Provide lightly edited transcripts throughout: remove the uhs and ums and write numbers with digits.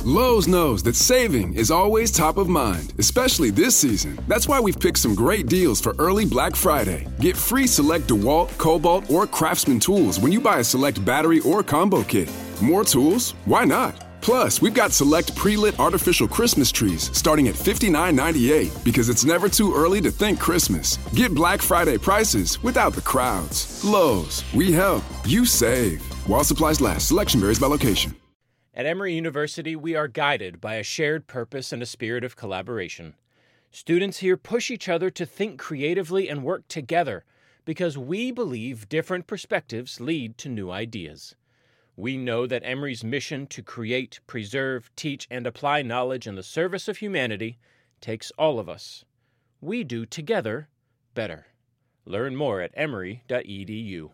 Lowe's knows that saving is always top of mind, especially this season. That's why we've picked some great deals for early Black Friday. Get free select DeWalt, Cobalt, or Craftsman tools when you buy a select battery or combo kit. More tools? Why not? Plus, we've got select pre-lit artificial Christmas trees starting at $59.98 because it's never too early to think Christmas. Get Black Friday prices without the crowds. Lowe's, we help, you save. While supplies last, selection varies by location. At Emory University, we are guided by a shared purpose and a spirit of collaboration. Students here push each other to think creatively and work together because we believe different perspectives lead to new ideas. We know that Emory's mission to create, preserve, teach, and apply knowledge in the service of humanity takes all of us. We do together better. Learn more at emory.edu.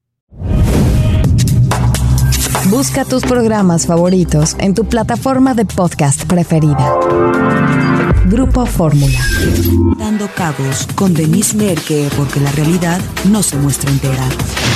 Busca tus programas favoritos en tu plataforma de podcast preferida. Grupo Fórmula. Dando cabos con Denise Merker, porque la realidad no se muestra entera.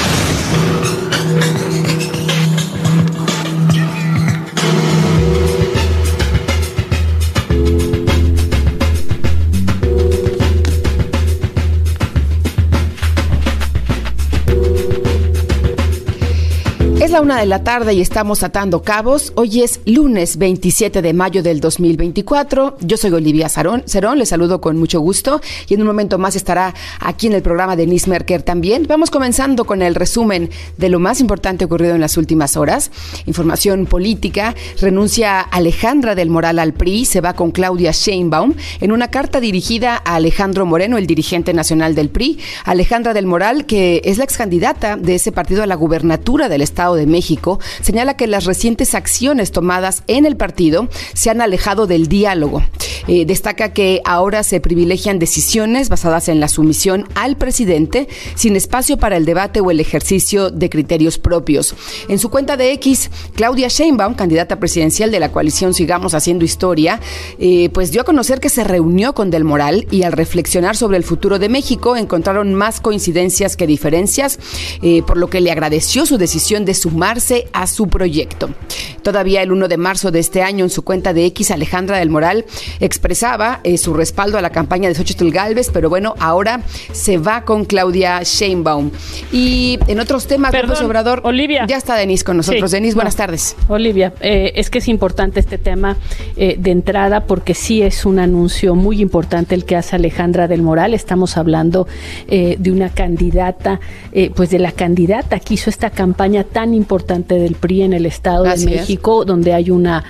Es la 1:00 p.m. y estamos atando cabos. Hoy es lunes 27 de mayo del 2024. Yo soy Olivia Cerón, les saludo con mucho gusto y en un momento más estará aquí en el programa Denise Merker también. Vamos comenzando con el resumen de lo más importante ocurrido en las últimas horas. Información política: renuncia Alejandra del Moral al PRI, se va con Claudia Sheinbaum. En una carta dirigida a Alejandro Moreno, el dirigente nacional del PRI, Alejandra del Moral, que es la excandidata de ese partido a la gubernatura del Estado de México, señala que las recientes acciones tomadas en el partido se han alejado del diálogo. Destaca que ahora se privilegian decisiones basadas en la sumisión al presidente, sin espacio para el debate o el ejercicio de criterios propios. En su cuenta de X, Claudia Sheinbaum, candidata presidencial de la coalición Sigamos Haciendo Historia, pues dio a conocer que se reunió con Del Moral y al reflexionar sobre el futuro de México encontraron más coincidencias que diferencias, por lo que le agradeció su decisión de sumarse a su proyecto. Todavía el 1 de marzo de este año, en su cuenta de X, Alejandra del Moral expresaba su respaldo a la campaña de Xóchitl Gálvez, pero bueno, ahora se va con Claudia Sheinbaum. Y en otros temas, López Obrador, Olivia. Ya está Denise con nosotros. Sí, Denise, buenas tardes. Olivia, es que es importante este tema de entrada porque sí es un anuncio muy importante el que hace Alejandra del Moral. Estamos hablando de una candidata, pues de la candidata que hizo esta campaña tan importante del PRI en el Estado de México, donde hay una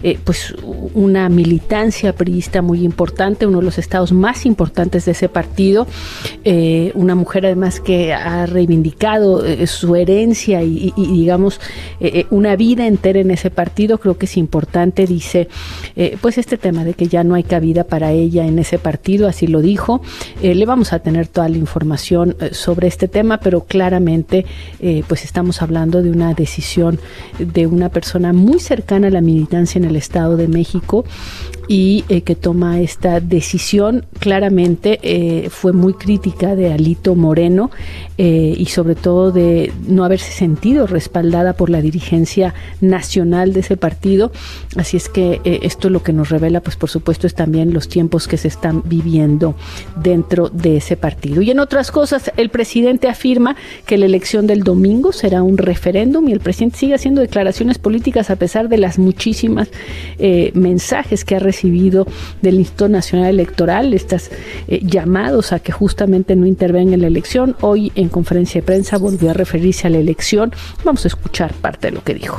militancia priista muy importante, uno de los estados más importantes de ese partido, una mujer además que ha reivindicado su herencia y digamos una vida entera en ese partido. Creo que es importante, dice, pues este tema de que ya no hay cabida para ella en ese partido, así lo dijo. Le vamos a tener toda la información sobre este tema, pero claramente pues estamos hablando de una decisión de una persona muy cercana a la militancia en el Estado de México y que toma esta decisión. Claramente fue muy crítica de Alito Moreno y sobre todo de no haberse sentido respaldada por la dirigencia nacional de ese partido. Así es que esto lo que nos revela, pues por supuesto, es también los tiempos que se están viviendo dentro de ese partido. Y en otras cosas, el presidente afirma que la elección del domingo será un referéndum y el presidente sigue haciendo declaraciones políticas a pesar de las muchísimas mensajes que ha recibido del Instituto Nacional Electoral, estos llamados a que justamente no intervenga en la elección. Hoy en conferencia de prensa volvió a referirse a la elección. Vamos a escuchar parte de lo que dijo.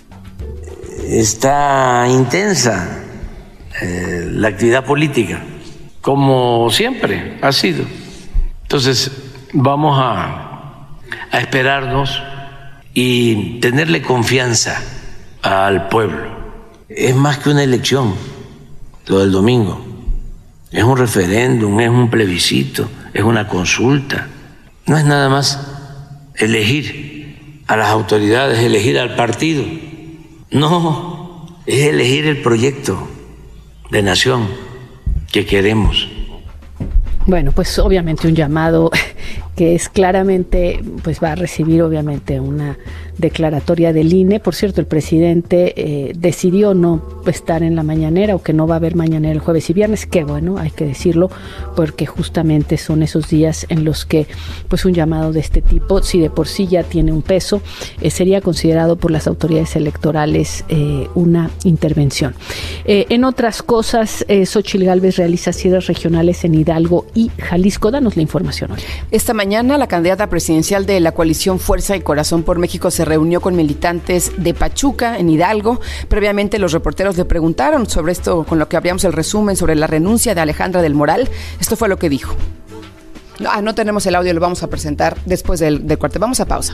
Está intensa la actividad política, como siempre ha sido. Entonces vamos a esperarnos y tenerle confianza al pueblo. Es más que una elección, lo del domingo. Es un referéndum, es un plebiscito, es una consulta. No es nada más elegir a las autoridades, elegir al partido. No, es elegir el proyecto de nación que queremos. Bueno, pues obviamente un llamado que es claramente, pues va a recibir obviamente una declaratoria del INE. Por cierto, el presidente decidió no estar en la mañanera, o que no va a haber mañanera el jueves y viernes. Qué bueno, hay que decirlo, porque justamente son esos días en los que pues un llamado de este tipo, si de por sí ya tiene un peso, sería considerado por las autoridades electorales una intervención. En otras cosas, Xóchitl Gálvez realiza cierres regionales en Hidalgo y Jalisco. Danos la información hoy. Esta mañana la candidata presidencial de la coalición Fuerza y Corazón por México se reunió con militantes de Pachuca, en Hidalgo. Previamente los reporteros le preguntaron sobre esto, con lo que abríamos el resumen, sobre la renuncia de Alejandra del Moral. Esto fue lo que dijo. No tenemos el audio, lo vamos a presentar después del corte. Vamos a pausa.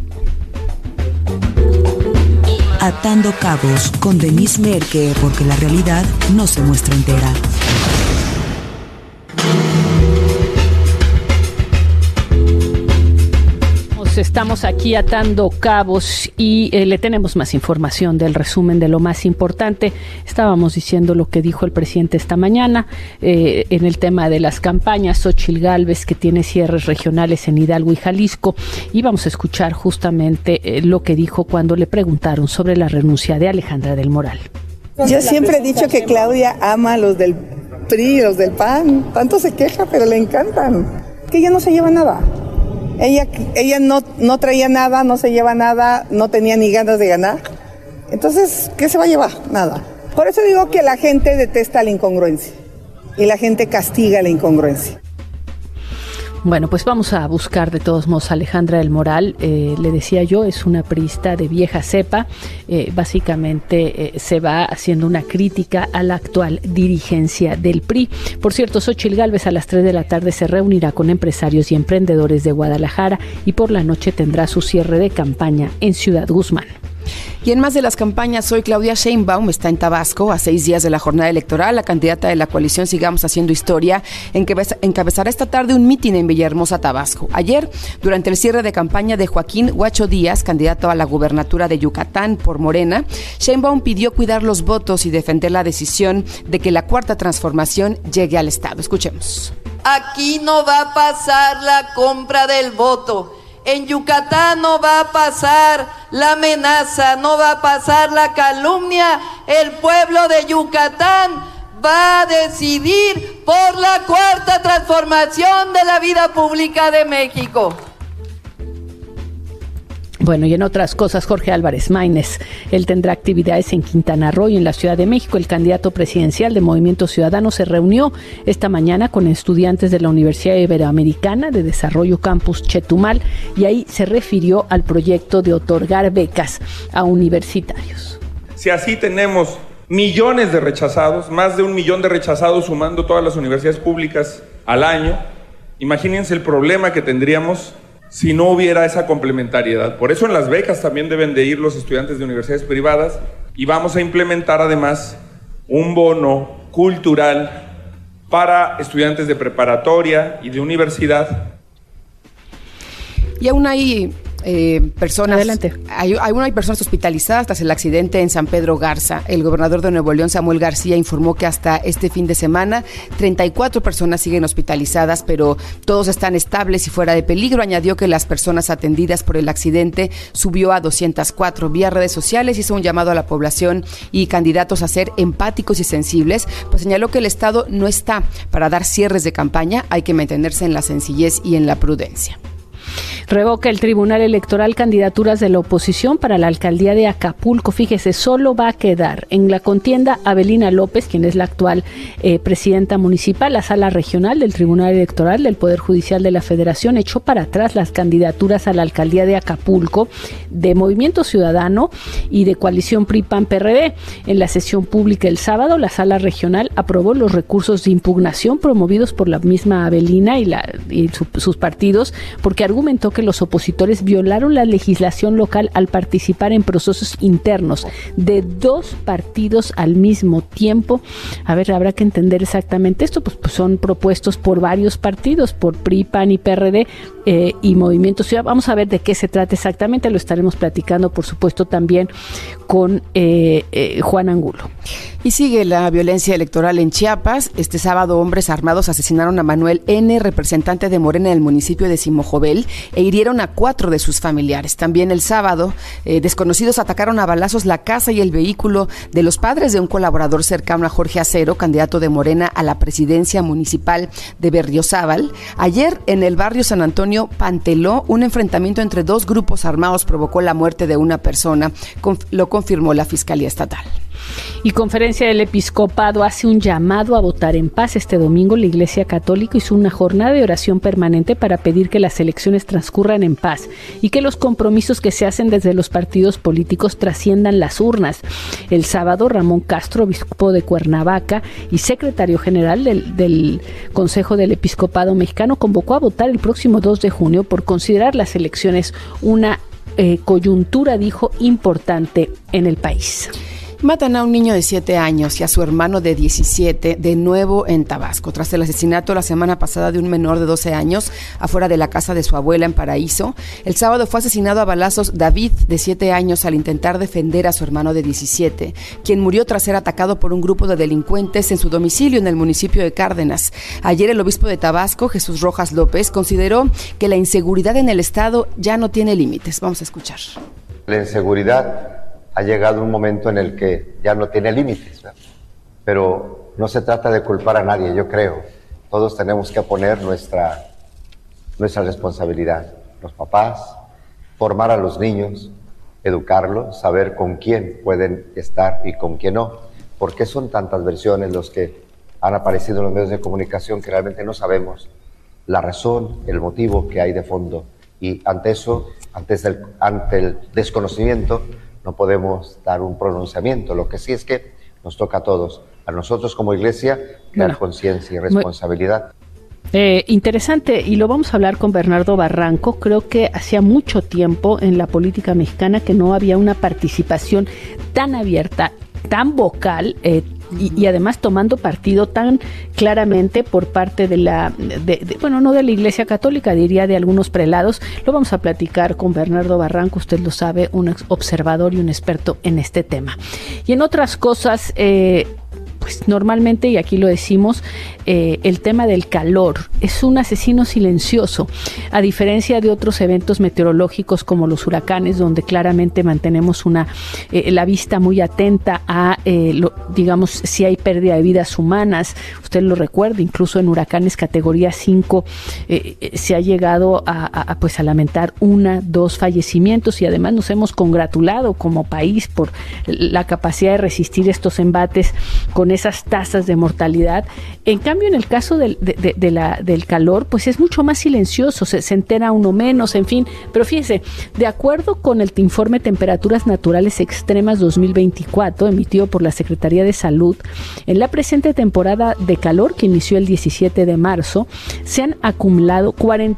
Atando Cabos con Denise Merker, porque la realidad no se muestra entera. Estamos aquí atando cabos y le tenemos más información del resumen de lo más importante. Estábamos diciendo lo que dijo el presidente esta mañana en el tema de las campañas. Xóchitl Gálvez, que tiene cierres regionales en Hidalgo y Jalisco, y vamos a escuchar justamente lo que dijo cuando le preguntaron sobre la renuncia de Alejandra del Moral. Yo siempre he dicho que Claudia ama a los del PRI, los del PAN. Tanto se queja, pero le encantan. Que ella no se lleva nada. Ella no traía nada, no se lleva nada, no tenía ni ganas de ganar. Entonces, ¿qué se va a llevar? Nada. Por eso digo que la gente detesta la incongruencia y la gente castiga la incongruencia. Bueno, pues vamos a buscar de todos modos a Alejandra del Moral. Le decía yo, es una priista de vieja cepa. Básicamente se va haciendo una crítica a la actual dirigencia del PRI. Por cierto, Xóchitl Gálvez a las 3 de la tarde se reunirá con empresarios y emprendedores de Guadalajara, y por la noche tendrá su cierre de campaña en Ciudad Guzmán. Y en más de las campañas, hoy Claudia Sheinbaum está en Tabasco a 6 días de la jornada electoral. La candidata de la coalición Sigamos Haciendo Historia encabezará esta tarde un mitin en Villahermosa, Tabasco. Ayer, durante el cierre de campaña de Joaquín Huacho Díaz, candidato a la gubernatura de Yucatán por Morena, Sheinbaum pidió cuidar los votos y defender la decisión de que la Cuarta Transformación llegue al Estado. Escuchemos. Aquí no va a pasar la compra del voto. En Yucatán no va a pasar la amenaza, no va a pasar la calumnia. El pueblo de Yucatán va a decidir por la Cuarta Transformación de la vida pública de México. Bueno, y en otras cosas, Jorge Álvarez Maínez, él tendrá actividades en Quintana Roo y en la Ciudad de México. El candidato presidencial de Movimiento Ciudadano se reunió esta mañana con estudiantes de la Universidad Iberoamericana de Desarrollo Campus Chetumal, y ahí se refirió al proyecto de otorgar becas a universitarios. Si así tenemos millones de rechazados, más de 1 millón de rechazados sumando todas las universidades públicas al año, imagínense el problema que tendríamos si no hubiera esa complementariedad. Por eso en las becas también deben de ir los estudiantes de universidades privadas, y vamos a implementar además un bono cultural para estudiantes de preparatoria y de universidad. Y aún hay personas. Adelante. Aún hay personas hospitalizadas tras el accidente en San Pedro Garza. El gobernador de Nuevo León, Samuel García, informó que hasta este fin de semana 34 personas siguen hospitalizadas, pero todos están estables y fuera de peligro. Añadió que las personas atendidas por el accidente subió a 204. Vía redes sociales hizo un llamado a la población y candidatos a ser empáticos y sensibles, pues señaló que el Estado no está para dar cierres de campaña, hay que mantenerse en la sencillez y en la prudencia. Revoca el Tribunal Electoral candidaturas de la oposición para la alcaldía de Acapulco. Fíjese, solo va a quedar en la contienda Abelina López, quien es la actual presidenta municipal. La sala regional del Tribunal Electoral del Poder Judicial de la Federación echó para atrás las candidaturas a la alcaldía de Acapulco de Movimiento Ciudadano y de Coalición PRI-PAN-PRD. En la sesión pública el sábado, la sala regional aprobó los recursos de impugnación promovidos por la misma Abelina y sus partidos, porque argumentó que los opositores violaron la legislación local al participar en procesos internos de 2 partidos al mismo tiempo. A ver, habrá que entender exactamente esto, pues son propuestos por varios partidos, por PRI, PAN y PRD y Movimiento Ciudadano. Vamos a ver de qué se trata exactamente, lo estaremos platicando, por supuesto, también con Juan Angulo. Y sigue la violencia electoral en Chiapas. Este sábado, hombres armados asesinaron a Manuel N., representante de Morena en el municipio de Simojovel, e hirieron a 4 de sus familiares. También el sábado, desconocidos atacaron a balazos la casa y el vehículo de los padres de un colaborador cercano a Jorge Acero, candidato de Morena a la presidencia municipal de Berriozábal. Ayer, en el barrio San Antonio Panteló, un enfrentamiento entre 2 grupos armados provocó la muerte de una persona, lo confirmó la Fiscalía Estatal. Y Conferencia del Episcopado hace un llamado a votar en paz. Este domingo la Iglesia Católica hizo una jornada de oración permanente para pedir que las elecciones transcurran en paz y que los compromisos que se hacen desde los partidos políticos trasciendan las urnas. El sábado, Ramón Castro, obispo de Cuernavaca y secretario general del Consejo del Episcopado Mexicano, convocó a votar el próximo 2 de junio por considerar las elecciones una coyuntura, dijo, importante en el país. Matan a un niño de 7 años y a su hermano de 17 de nuevo en Tabasco, tras el asesinato la semana pasada de un menor de 12 años afuera de la casa de su abuela en Paraíso. El sábado fue asesinado a balazos David, de 7 años, al intentar defender a su hermano de 17, quien murió tras ser atacado por un grupo de delincuentes en su domicilio en el municipio de Cárdenas. Ayer el obispo de Tabasco, Jesús Rojas López, consideró que la inseguridad en el estado ya no tiene límites. Vamos a escuchar. La inseguridad ha llegado un momento en el que ya no tiene límites, ¿verdad? Pero no se trata de culpar a nadie, yo creo. Todos tenemos que poner nuestra responsabilidad. Los papás, formar a los niños, educarlos, saber con quién pueden estar y con quién no. Porque son tantas versiones los que han aparecido en los medios de comunicación que realmente no sabemos la razón, el motivo que hay de fondo. Y ante eso, ante el desconocimiento, no podemos dar un pronunciamiento. Lo que sí es que nos toca a todos, a nosotros como Iglesia, crear conciencia y responsabilidad. Interesante, y lo vamos a hablar con Bernardo Barranco. Creo que hacía mucho tiempo en la política mexicana que no había una participación tan abierta, tan vocal, y además tomando partido tan claramente por parte de bueno, no de la Iglesia Católica, diría de algunos prelados. Lo vamos a platicar con Bernardo Barranco, usted lo sabe, un observador y un experto en este tema. Y en otras cosas, pues normalmente, y aquí lo decimos, el tema del calor es un asesino silencioso, a diferencia de otros eventos meteorológicos como los huracanes, donde claramente mantenemos la vista muy atenta a, digamos, si hay pérdida de vidas humanas. Usted lo recuerda, incluso en huracanes categoría 5 se ha llegado a lamentar 1, 2 fallecimientos, y además nos hemos congratulado como país por la capacidad de resistir estos embates con esas tasas de mortalidad. En cambio, en el caso del calor, pues es mucho más silencioso, se entera uno menos, en fin. Pero fíjese, de acuerdo con el informe Temperaturas Naturales Extremas 2024, emitido por la Secretaría de Salud, en la presente temporada de calor, que inició el 17 de marzo, se han acumulado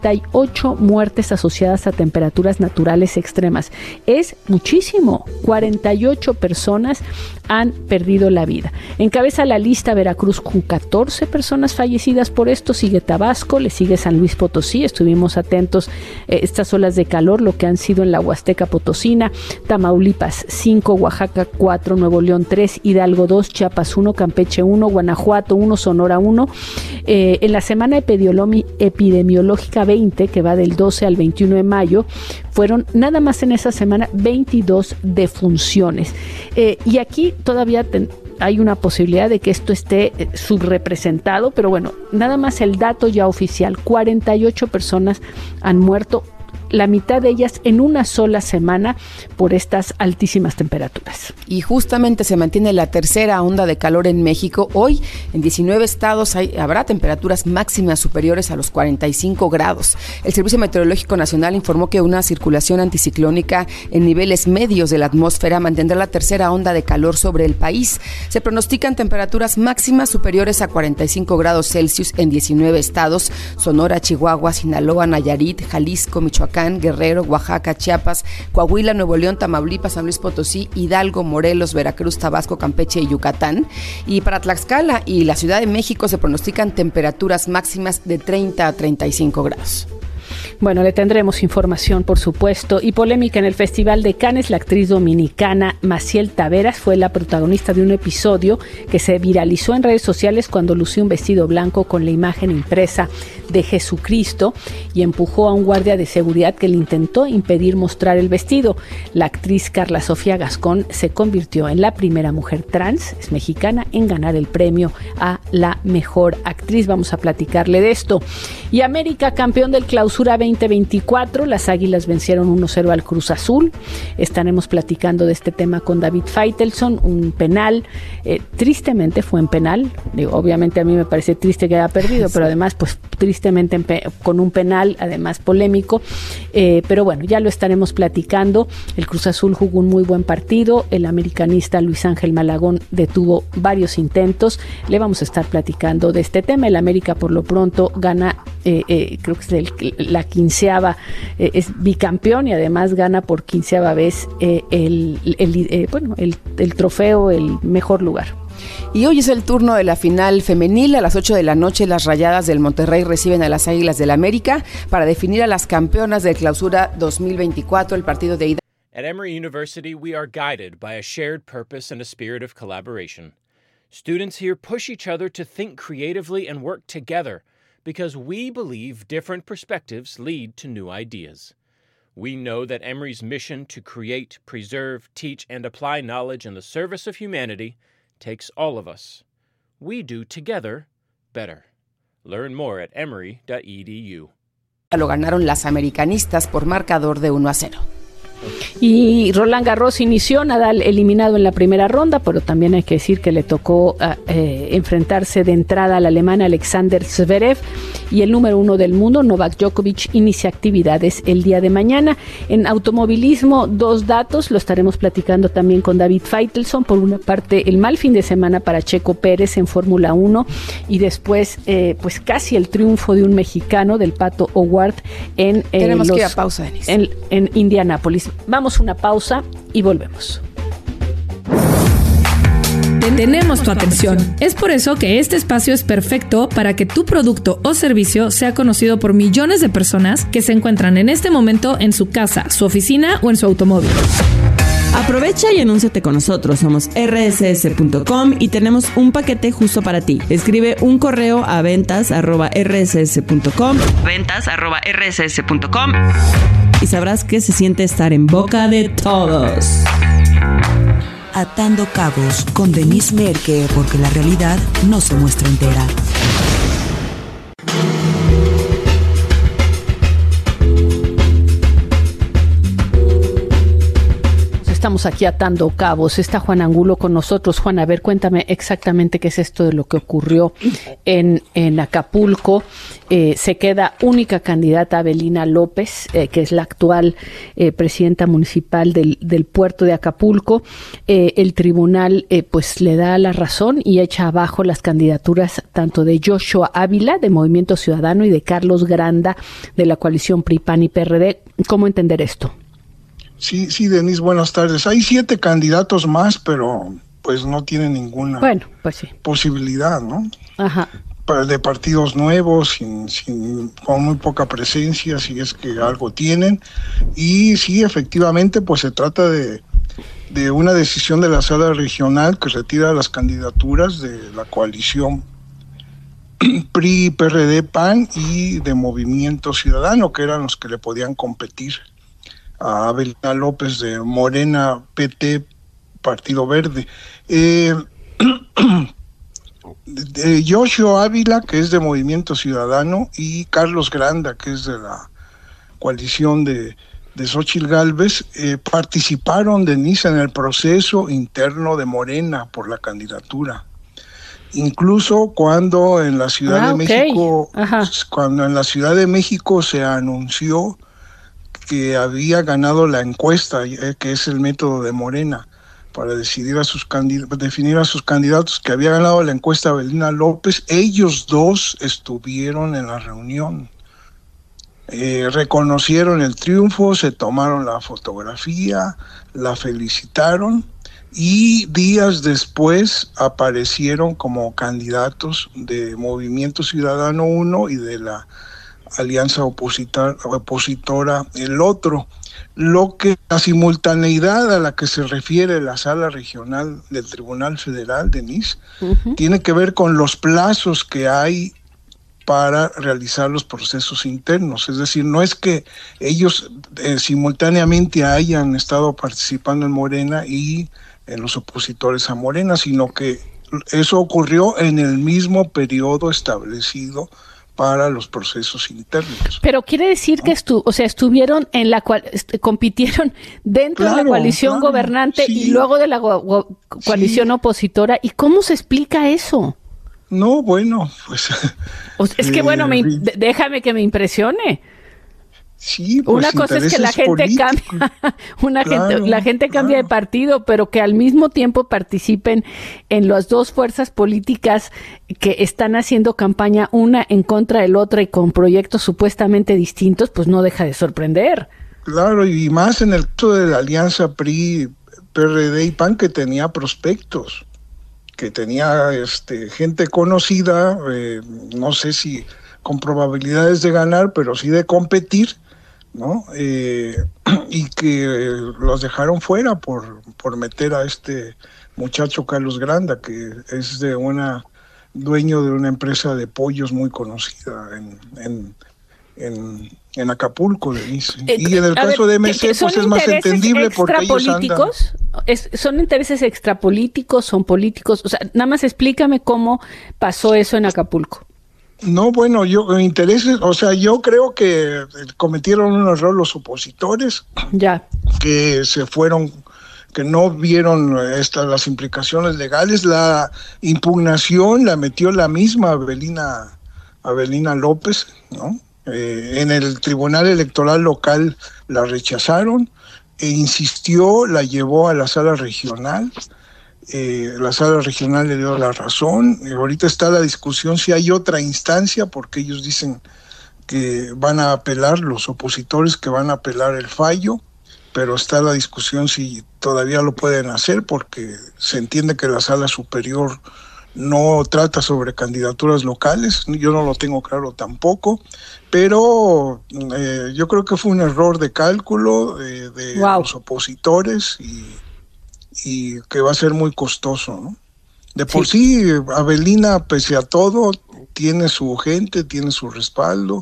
48 muertes asociadas a temperaturas naturales extremas. Es muchísimo, 48 personas han perdido la vida. Encabeza la lista Veracruz con 14 personas fallecidas por esto, sigue Tabasco, le sigue San Luis Potosí. Estuvimos atentos estas olas de calor, lo que han sido en la Huasteca Potosina, Tamaulipas 5, Oaxaca 4, Nuevo León 3, Hidalgo 2, Chiapas 1, Campeche 1, Guanajuato 1, Sonora 1. En la semana epidemiológica 20, que va del 12 al 21 de mayo, fueron nada más en esa semana 22 defunciones. Y aquí todavía hay una posibilidad de que esto esté subrepresentado, pero bueno, nada más el dato ya oficial, 48 personas han muerto, la mitad de ellas en una sola semana por estas altísimas temperaturas. Y justamente se mantiene la tercera onda de calor en México. Hoy en 19 estados habrá temperaturas máximas superiores a los 45 grados. El Servicio Meteorológico Nacional informó que una circulación anticiclónica en niveles medios de la atmósfera mantendrá la tercera onda de calor sobre el país. Se pronostican temperaturas máximas superiores a 45 grados Celsius en 19 estados: Sonora, Chihuahua, Sinaloa, Nayarit, Jalisco, Michoacán, Guerrero, Oaxaca, Chiapas, Coahuila, Nuevo León, Tamaulipas, San Luis Potosí, Hidalgo, Morelos, Veracruz, Tabasco, Campeche y Yucatán. Y para Tlaxcala y la Ciudad de México se pronostican temperaturas máximas de 30 a 35 grados. Bueno, le tendremos información, por supuesto. Y polémica en el Festival de Cannes. La actriz dominicana Maciel Taveras fue la protagonista de un episodio que se viralizó en redes sociales cuando lució un vestido blanco con la imagen impresa de Jesucristo y empujó a un guardia de seguridad que le intentó impedir mostrar el vestido. La actriz Carla Sofía Gascón se convirtió en la primera mujer trans, es mexicana, en ganar el premio a la mejor actriz. Vamos a platicarle de esto. Y América, campeón del Clausura 2024, las Águilas vencieron 1-0 al Cruz Azul. Estaremos platicando de este tema con David Faitelson, un penal, tristemente fue en penal. Digo, obviamente a mí me parece triste que haya perdido, pero además pues tristemente con un penal, además polémico, pero bueno, ya lo estaremos platicando. El Cruz Azul jugó un muy buen partido, el americanista Luis Ángel Malagón detuvo varios intentos. Le vamos a estar platicando de este tema. El América por lo pronto gana, creo que es la 15ª, es bicampeón y además gana por 15ª vez el trofeo, el mejor lugar. Y hoy es el turno de la final femenil. A las 8 de la noche, las Rayadas del Monterrey reciben a las Águilas del América para definir a las campeonas del Clausura 2024, el partido de ida. At Emory University, we are guided by a shared purpose and a spirit of collaboration. Students here push each other to think creatively and work together because we believe different perspectives lead to new ideas. We know that Emory's mission to create, preserve, teach, and apply knowledge in the service of humanity takes all of us. We do together better. Learn more at emory.edu. Lo ganaron las americanistas por marcador de 1-0. Y Roland Garros inició, Nadal eliminado en la primera ronda, pero también hay que decir que le tocó enfrentarse de entrada al alemán Alexander Zverev, y el número 1 del mundo, Novak Djokovic, inicia actividades el día de mañana. En automovilismo, 2 datos, lo estaremos platicando también con David Faitelson. Por una parte, el mal fin de semana para Checo Pérez en Fórmula 1, y después pues casi el triunfo de un mexicano, del Pato O'Ward, en tenemos que ir a pausa, Denise. En Indianápolis. Vamos a una pausa y volvemos. Tenemos tu atención. Es por eso que este espacio es perfecto para que tu producto o servicio sea conocido por millones de personas que se encuentran en este momento en su casa, su oficina o en su automóvil. Aprovecha y anúnciate con nosotros. Somos rss.com y tenemos un paquete justo para ti. Escribe un correo a ventas@rss.com y sabrás qué se siente estar en boca de todos. Atando Cabos con Denise Merker, porque la realidad no se muestra entera. Estamos aquí atando cabos. Está Juan Angulo con nosotros. Juan, a ver, cuéntame exactamente qué es esto de lo que ocurrió en Acapulco. Se queda única candidata Avelina López, que es la actual presidenta municipal del puerto de Acapulco. El tribunal pues le da la razón y echa abajo las candidaturas tanto de Joshua Ávila, de Movimiento Ciudadano, y de Carlos Granda, de la coalición PRI, PAN y PRD. ¿Cómo entender esto? Sí, Denise, buenas tardes. Hay 7 candidatos más, pero pues no tienen ninguna posibilidad, ¿no? Ajá. De partidos nuevos, con muy poca presencia, si es que algo tienen. Y sí, efectivamente, pues se trata de una decisión de la sala regional que retira las candidaturas de la coalición PRI, PRD, PAN y de Movimiento Ciudadano, que eran los que le podían competir a Avelina López de Morena, PT, Partido Verde. De Joshua Ávila, que es de Movimiento Ciudadano, y Carlos Granda, que es de la coalición de Xóchitl Gálvez, participaron, Denise, en el proceso interno de Morena por la candidatura. Incluso cuando en la Ciudad de México, cuando en la Ciudad de México se anunció que había ganado la encuesta, que es el método de Morena para definir a sus candidatos, que había ganado la encuesta Avelina López, ellos dos estuvieron en la reunión. Reconocieron el triunfo, se tomaron la fotografía, la felicitaron y días después aparecieron como candidatos de Movimiento Ciudadano 1 y de la alianza opositora el otro. Lo que la simultaneidad a la que se refiere la Sala Regional del Tribunal Federal, Denise, tiene que ver con los plazos que hay para realizar los procesos internos. Es decir, no es que ellos simultáneamente hayan estado participando en Morena y en los opositores a Morena, sino que eso ocurrió en el mismo periodo establecido para los procesos internos. Pero quiere decir que estuvieron en la cual compitieron dentro de la coalición gobernante y luego de la coalición opositora. ¿Y cómo se explica eso? No, bueno, pues... es que bueno, déjame que me impresione. Sí, pues una cosa es que la gente cambia, la gente cambia de partido, pero que al mismo tiempo participen en las dos fuerzas políticas que están haciendo campaña una en contra de la otra y con proyectos supuestamente distintos, pues no deja de sorprender. Claro, y más en el caso de la alianza PRI, PRD y PAN, que tenía prospectos, que tenía gente conocida, no sé si con probabilidades de ganar, pero sí de competir, ¿no? Y que los dejaron fuera por meter a este muchacho Carlos Granda, que es dueño de una empresa de pollos muy conocida en Acapulco, Denise. Y en el caso de MC, pues es más entendible porque ellos andan... ¿Son intereses extrapolíticos? ¿Son políticos? O sea, nada más explícame cómo pasó eso en Acapulco. No, bueno, yo creo que cometieron un error los opositores, que se fueron, que no vieron las implicaciones legales. La impugnación la metió la misma Avelina López, ¿no? En el Tribunal Electoral local la rechazaron e insistió, la llevó a la Sala Regional. La Sala Regional le dio la razón. Ahorita está la discusión si hay otra instancia, porque ellos dicen que van a apelar, los opositores que van a apelar el fallo, pero está la discusión si todavía lo pueden hacer, porque se entiende que la Sala Superior no trata sobre candidaturas locales. Yo no lo tengo claro tampoco, pero yo creo que fue un error de cálculo de los opositores y que va a ser muy costoso, ¿no? De por sí, Avelina, pese a todo, tiene su gente, tiene su respaldo,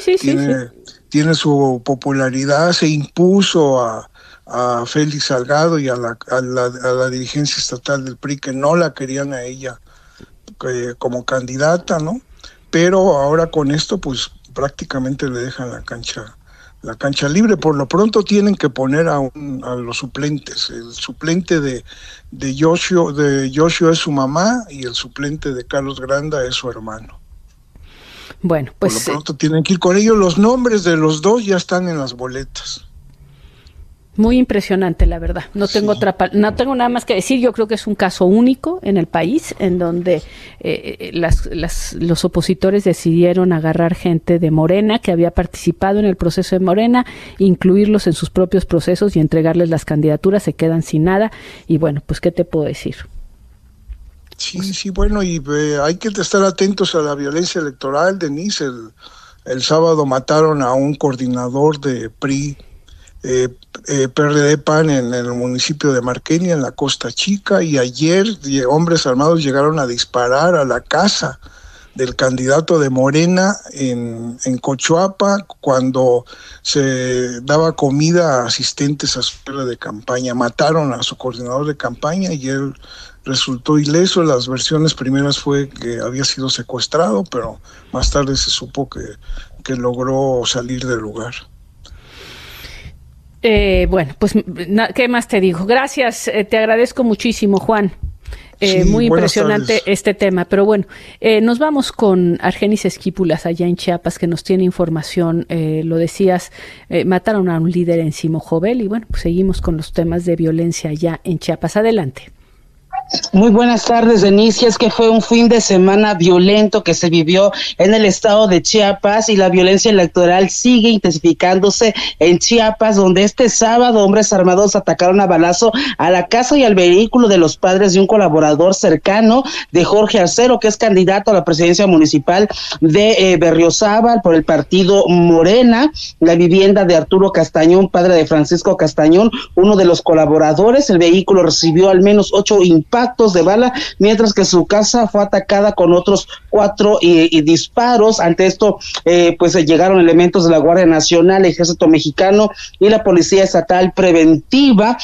tiene su popularidad, se impuso a Félix Salgado y a la dirigencia estatal del PRI, que no la querían a ella como candidata, ¿no? Pero ahora con esto, pues prácticamente le dejan la cancha libre. Por lo pronto tienen que poner a los suplentes. El suplente de Yoshio es su mamá y el suplente de Carlos Granda es su hermano. Bueno, pues por lo pronto tienen que ir con ellos. Los nombres de los dos ya están en las boletas. Muy impresionante, la verdad. No tengo nada más que decir. Yo creo que es un caso único en el país, en donde los opositores decidieron agarrar gente de Morena que había participado en el proceso de Morena, incluirlos en sus propios procesos y entregarles las candidaturas. Se quedan sin nada. Y bueno, pues ¿qué te puedo decir? Sí, bueno, y hay que estar atentos a la violencia electoral, Denise. El sábado mataron a un coordinador de PRI, PRD PAN en el municipio de Marquenia, en la Costa Chica, y ayer hombres armados llegaron a disparar a la casa del candidato de Morena en Cochuapa cuando se daba comida a asistentes a su cierre de campaña. Mataron a su coordinador de campaña y él resultó ileso. Las versiones primeras fue que había sido secuestrado, pero más tarde se supo que logró salir del lugar. Bueno, pues, ¿qué más te digo? Gracias, te agradezco muchísimo, Juan. Muy impresionante este tema, pero bueno, nos vamos con Argenis Esquipulas allá en Chiapas, que nos tiene información. Lo decías, mataron a un líder en Simojovel y bueno, pues seguimos con los temas de violencia allá en Chiapas. Adelante. Muy buenas tardes, Denise. Es que fue un fin de semana violento que se vivió en el estado de Chiapas y la violencia electoral sigue intensificándose en Chiapas, donde este sábado hombres armados atacaron a balazo a la casa y al vehículo de los padres de un colaborador cercano de Jorge Arcero, que es candidato a la presidencia municipal de Berriozábal por el partido Morena. La vivienda de Arturo Castañón, padre de Francisco Castañón, uno de los colaboradores. El vehículo recibió al menos 8 impactos de bala, mientras que su casa fue atacada con otros 4 disparos. Ante esto, pues llegaron elementos de la Guardia Nacional, Ejército Mexicano y la Policía Estatal Preventiva.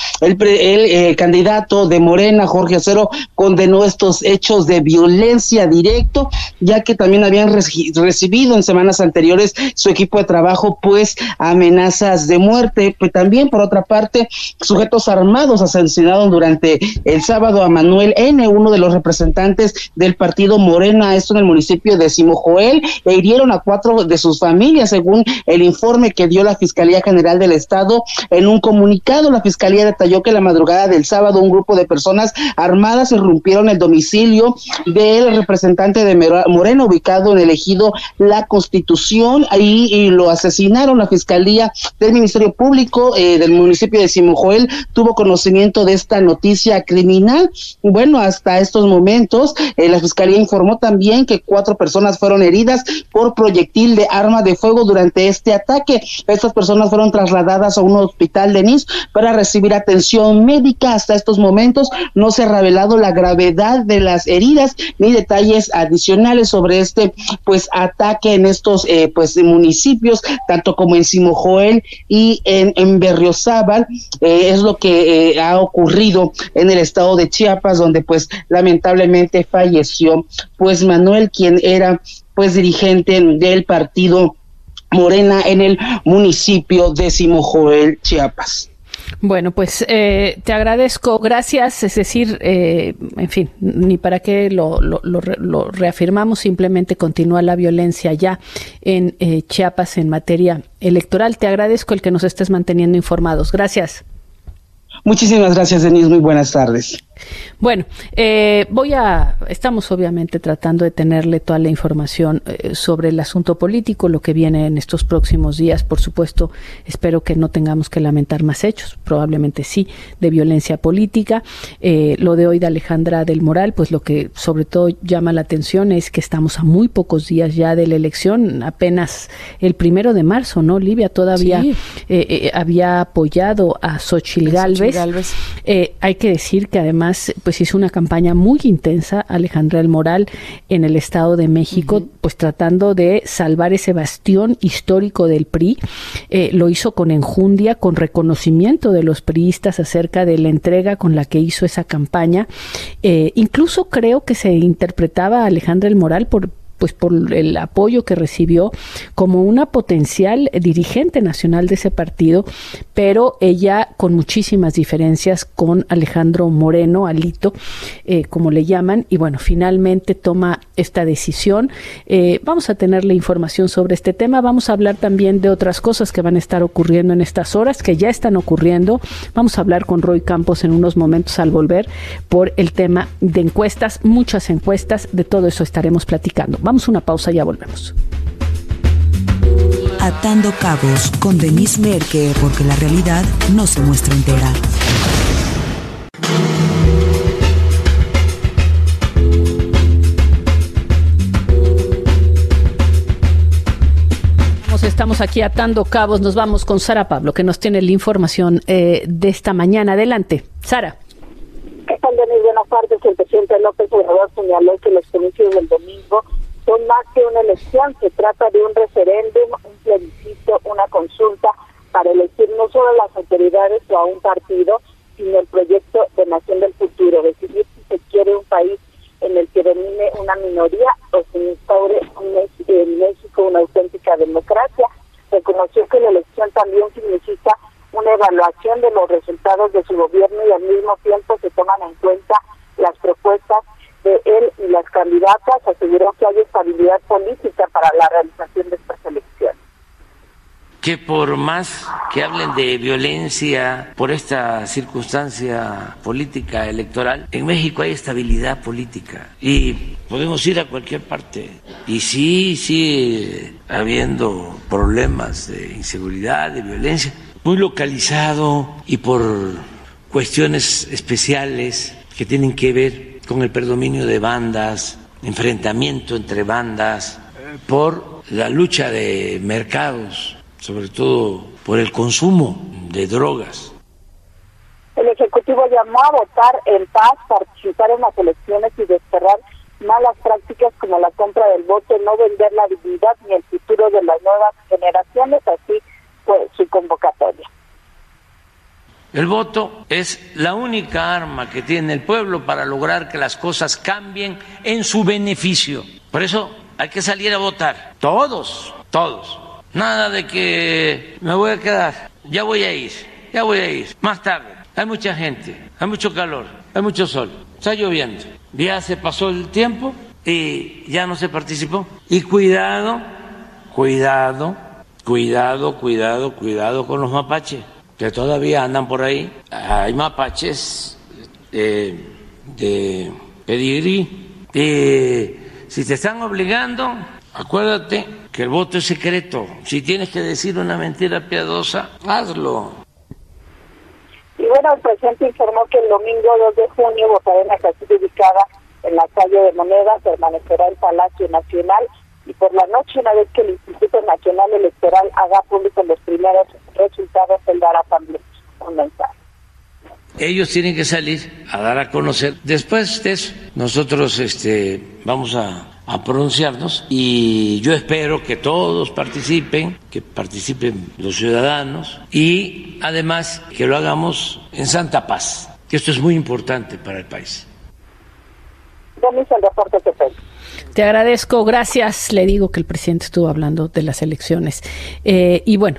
El candidato de Morena, Jorge Arcero, condenó estos hechos de violencia directo, ya que también habían recibido en semanas anteriores su equipo de trabajo, pues, amenazas de muerte. Pues también, por otra parte, sujetos armados asesinaron durante el sábado a Manuel N., uno de los representantes del partido Morena, esto en el municipio de Simojoel, e hirieron a 4 de sus familias, según el informe que dio la Fiscalía General del Estado. En un comunicado, la Fiscalía detalló que la madrugada del sábado un grupo de personas armadas irrumpieron el domicilio del representante de Morena, ubicado en el ejido La Constitución, ahí y lo asesinaron. La Fiscalía del Ministerio Público del municipio de Simojoel tuvo conocimiento de esta noticia criminal. Bueno, hasta estos momentos, la Fiscalía informó también que 4 personas fueron heridas por proyectil de arma de fuego durante este ataque. Estas personas fueron trasladadas a un hospital de Nice para recibir atención médica. Hasta estos momentos no se ha revelado la gravedad de las heridas ni detalles adicionales sobre este, pues, ataque en estos, pues, municipios, tanto como en Simojoel y en Berriozábal. Es lo que ha ocurrido en el estado de Chiapas, donde pues lamentablemente falleció pues Manuel, quien era pues dirigente del partido Morena en el municipio de Simojoel, Chiapas. Bueno, pues te agradezco, gracias, es decir, en fin, ni para qué lo reafirmamos, simplemente continúa la violencia ya en Chiapas en materia electoral. Te agradezco el que nos estés manteniendo informados. Gracias. Muchísimas gracias, Denise. Muy buenas tardes. Bueno, estamos obviamente tratando de tenerle toda la información sobre el asunto político, lo que viene en estos próximos días. Por supuesto, espero que no tengamos que lamentar más hechos, probablemente sí, de violencia política. Lo de hoy de Alejandra del Moral, pues lo que sobre todo llama la atención es que estamos a muy pocos días ya de la elección, apenas el 1 de marzo, ¿no? Livia todavía sí. Había apoyado a Xóchitl Gálvez. Hay que decir que además pues hizo una campaña muy intensa Alejandra del Moral en el Estado de México, pues tratando de salvar ese bastión histórico del PRI. Lo hizo con enjundia, con reconocimiento de los priistas acerca de la entrega con la que hizo esa campaña. Incluso creo que se interpretaba a Alejandra del Moral por el apoyo que recibió como una potencial dirigente nacional de ese partido, pero ella con muchísimas diferencias con Alejandro Moreno, Alito, como le llaman, y bueno, finalmente toma esta decisión. Vamos a tener la información sobre este tema, vamos a hablar también de otras cosas que van a estar ocurriendo en estas horas, que ya están ocurriendo. Vamos a hablar con Roy Campos en unos momentos al volver por el tema de encuestas, muchas encuestas, de todo eso estaremos platicando. Vamos a una pausa y ya volvemos. Atando cabos con Denise Merker, porque la realidad no se muestra entera. Estamos aquí atando cabos, nos vamos con Sara Pablo, que nos tiene la información de esta mañana. Adelante, Sara. ¿Qué tal, Denise? Buenas tardes. El presidente López Obrador señaló que los comicios del domingo son más que una elección, se trata de un referéndum, un plebiscito, una consulta para elegir no solo a las autoridades o a un partido, sino el proyecto de nación del futuro, decidir si se quiere un país en el que domine una minoría o se instaure en México una auténtica democracia. Reconoció que la elección también significa una evaluación de los resultados de su gobierno y al mismo tiempo se toman en cuenta las propuestas de él y las candidatas. Aseguró que hay estabilidad política para la realización de estas elecciones. que por más que hablen de violencia por esta circunstancia política electoral, en México hay estabilidad política y podemos ir a cualquier parte. Y sí, sigue habiendo problemas de inseguridad, de violencia, muy localizado y por cuestiones especiales que tienen que ver con el predominio de bandas, enfrentamiento entre bandas, por la lucha de mercados, sobre todo por el consumo de drogas. El Ejecutivo llamó a votar en paz, participar en las elecciones y desterrar malas prácticas como la compra del voto, no vender la dignidad ni el futuro de las nuevas generaciones, así fue su convocatoria. El voto es la única arma que tiene el pueblo para lograr que las cosas cambien en su beneficio. Por eso hay que salir a votar, todos. Nada de que me voy a quedar, ya voy a ir, más tarde. Hay mucha gente, hay mucho calor, hay mucho sol, está lloviendo. Ya se pasó el tiempo y ya no se participó. Y cuidado con los mapaches, que todavía andan por ahí. Hay mapaches de pedigrí. Si te están obligando, acuérdate que el voto es secreto. Si tienes que decir una mentira piadosa, hazlo. Y bueno, el presidente informó que el domingo 2 de junio votará en la casilla ubicada en la calle de Moneda, permanecerá el Palacio Nacional, y por la noche, una vez que el Instituto Nacional Electoral haga público los primeros resultados, él dará también un mensaje. Ellos tienen que salir a dar a conocer. Después de eso, nosotros vamos a pronunciarnos, y yo espero que todos participen, que participen los ciudadanos, y además que lo hagamos en santa paz, que esto es muy importante para el país. Denis, el reporte que tengo. Te agradezco, gracias. Le digo que el presidente estuvo hablando de las elecciones. Y bueno.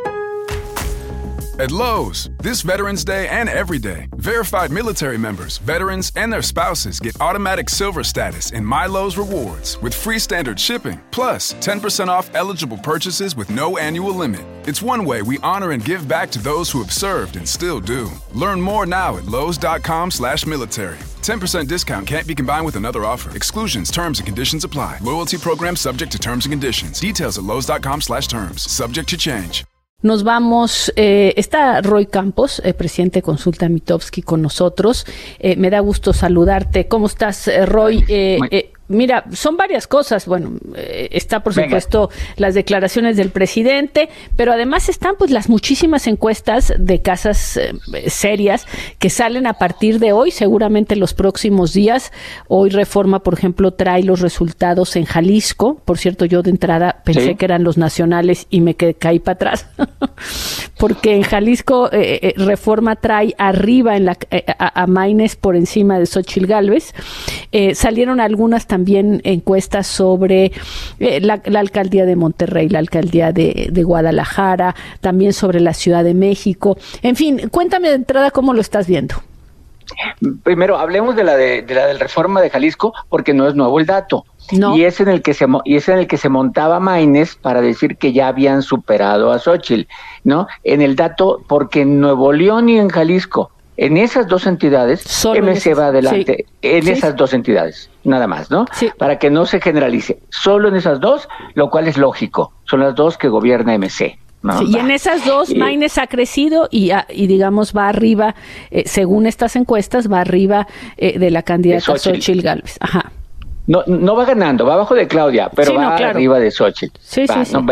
At Lowe's, this Veterans Day and every day, verified military members, veterans, and their spouses get automatic silver status in My Lowe's Rewards with free standard shipping, plus 10% off eligible purchases with no annual limit. It's one way we honor and give back to those who have served and still do. Learn more now at lowes.com/military. 10% discount can't be combined with another offer. Exclusions, terms, and conditions apply. Loyalty program subject to terms and conditions. Details at lowes.com/terms. Subject to change. Nos vamos, está Roy Campos, presidente de Consulta Mitofsky, con nosotros. Me da gusto saludarte. ¿Cómo estás, Roy? Mira, son varias cosas. Bueno, está por supuesto las declaraciones del presidente, pero además están pues las muchísimas encuestas de casas serias que salen a partir de hoy, seguramente los próximos días. Hoy Reforma, por ejemplo, trae los resultados en Jalisco. Por cierto, yo de entrada pensé que eran los nacionales y me caí para atrás, porque en Jalisco Reforma trae arriba a Maynes por encima de Xóchitl Gálvez. Salieron algunas también encuestas sobre la alcaldía de Monterrey, la alcaldía de Guadalajara, también sobre la Ciudad de México. En fin, cuéntame de entrada cómo lo estás viendo. Primero, hablemos de la del Reforma de Jalisco, porque no es nuevo el dato. No. Y es en el que se montaba Maynes para decir que ya habían superado a Xóchitl, ¿no? En el dato, porque en Nuevo León y en Jalisco, en esas dos entidades, MC va adelante, esas dos entidades, nada más, ¿no? Sí. Para que no se generalice, solo en esas dos, lo cual es lógico, son las dos que gobierna MC. No, sí, y en esas dos, Maynes ha crecido y digamos va arriba, según estas encuestas, va arriba de la candidata Xóchitl Gálvez. Ajá. No va ganando, va abajo de Claudia, pero va arriba de Xóchitl. Sí.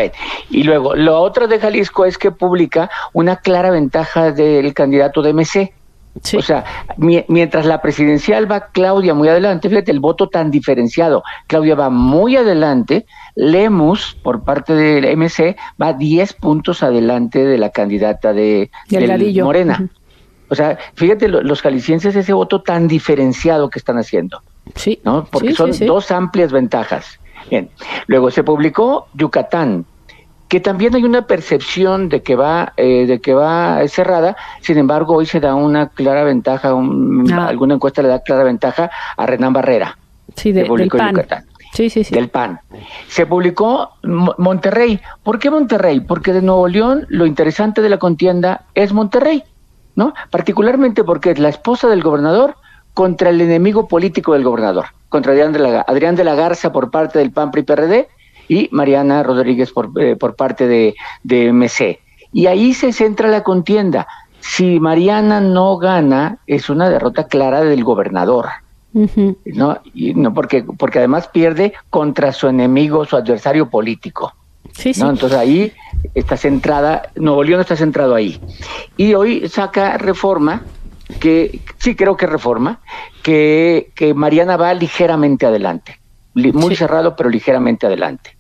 Y luego, lo otro de Jalisco es que publica una clara ventaja del candidato de MC. Sí. O sea, mientras la presidencial va Claudia muy adelante, fíjate el voto tan diferenciado, Claudia va muy adelante, Lemus por parte de MC va 10 puntos adelante de la candidata de Morena. Uh-huh. O sea, fíjate los jaliscienses ese voto tan diferenciado que están haciendo, sí, ¿no? Porque son dos amplias ventajas. Bien, luego se publicó Yucatán, que también hay una percepción de que va cerrada. Sin embargo, hoy se da una clara ventaja, alguna encuesta le da clara ventaja a Renán Barrera, del PAN. Yucatán. del PAN. Se publicó Monterrey. ¿Por qué Monterrey? Porque de Nuevo León lo interesante de la contienda es Monterrey, ¿no? Particularmente porque es la esposa del gobernador contra el enemigo político del gobernador, contra Adrián de la Garza por parte del PAN PRI PRD y Mariana Rodríguez por parte de MC. Y ahí se centra la contienda. Si Mariana no gana, es una derrota clara del gobernador. No, porque además pierde contra su enemigo, su adversario político. ¿No? Entonces ahí está centrada, Nuevo León está centrado ahí. Y hoy saca Reforma, creo que Reforma, que Mariana va ligeramente adelante, muy cerrado, pero ligeramente adelante.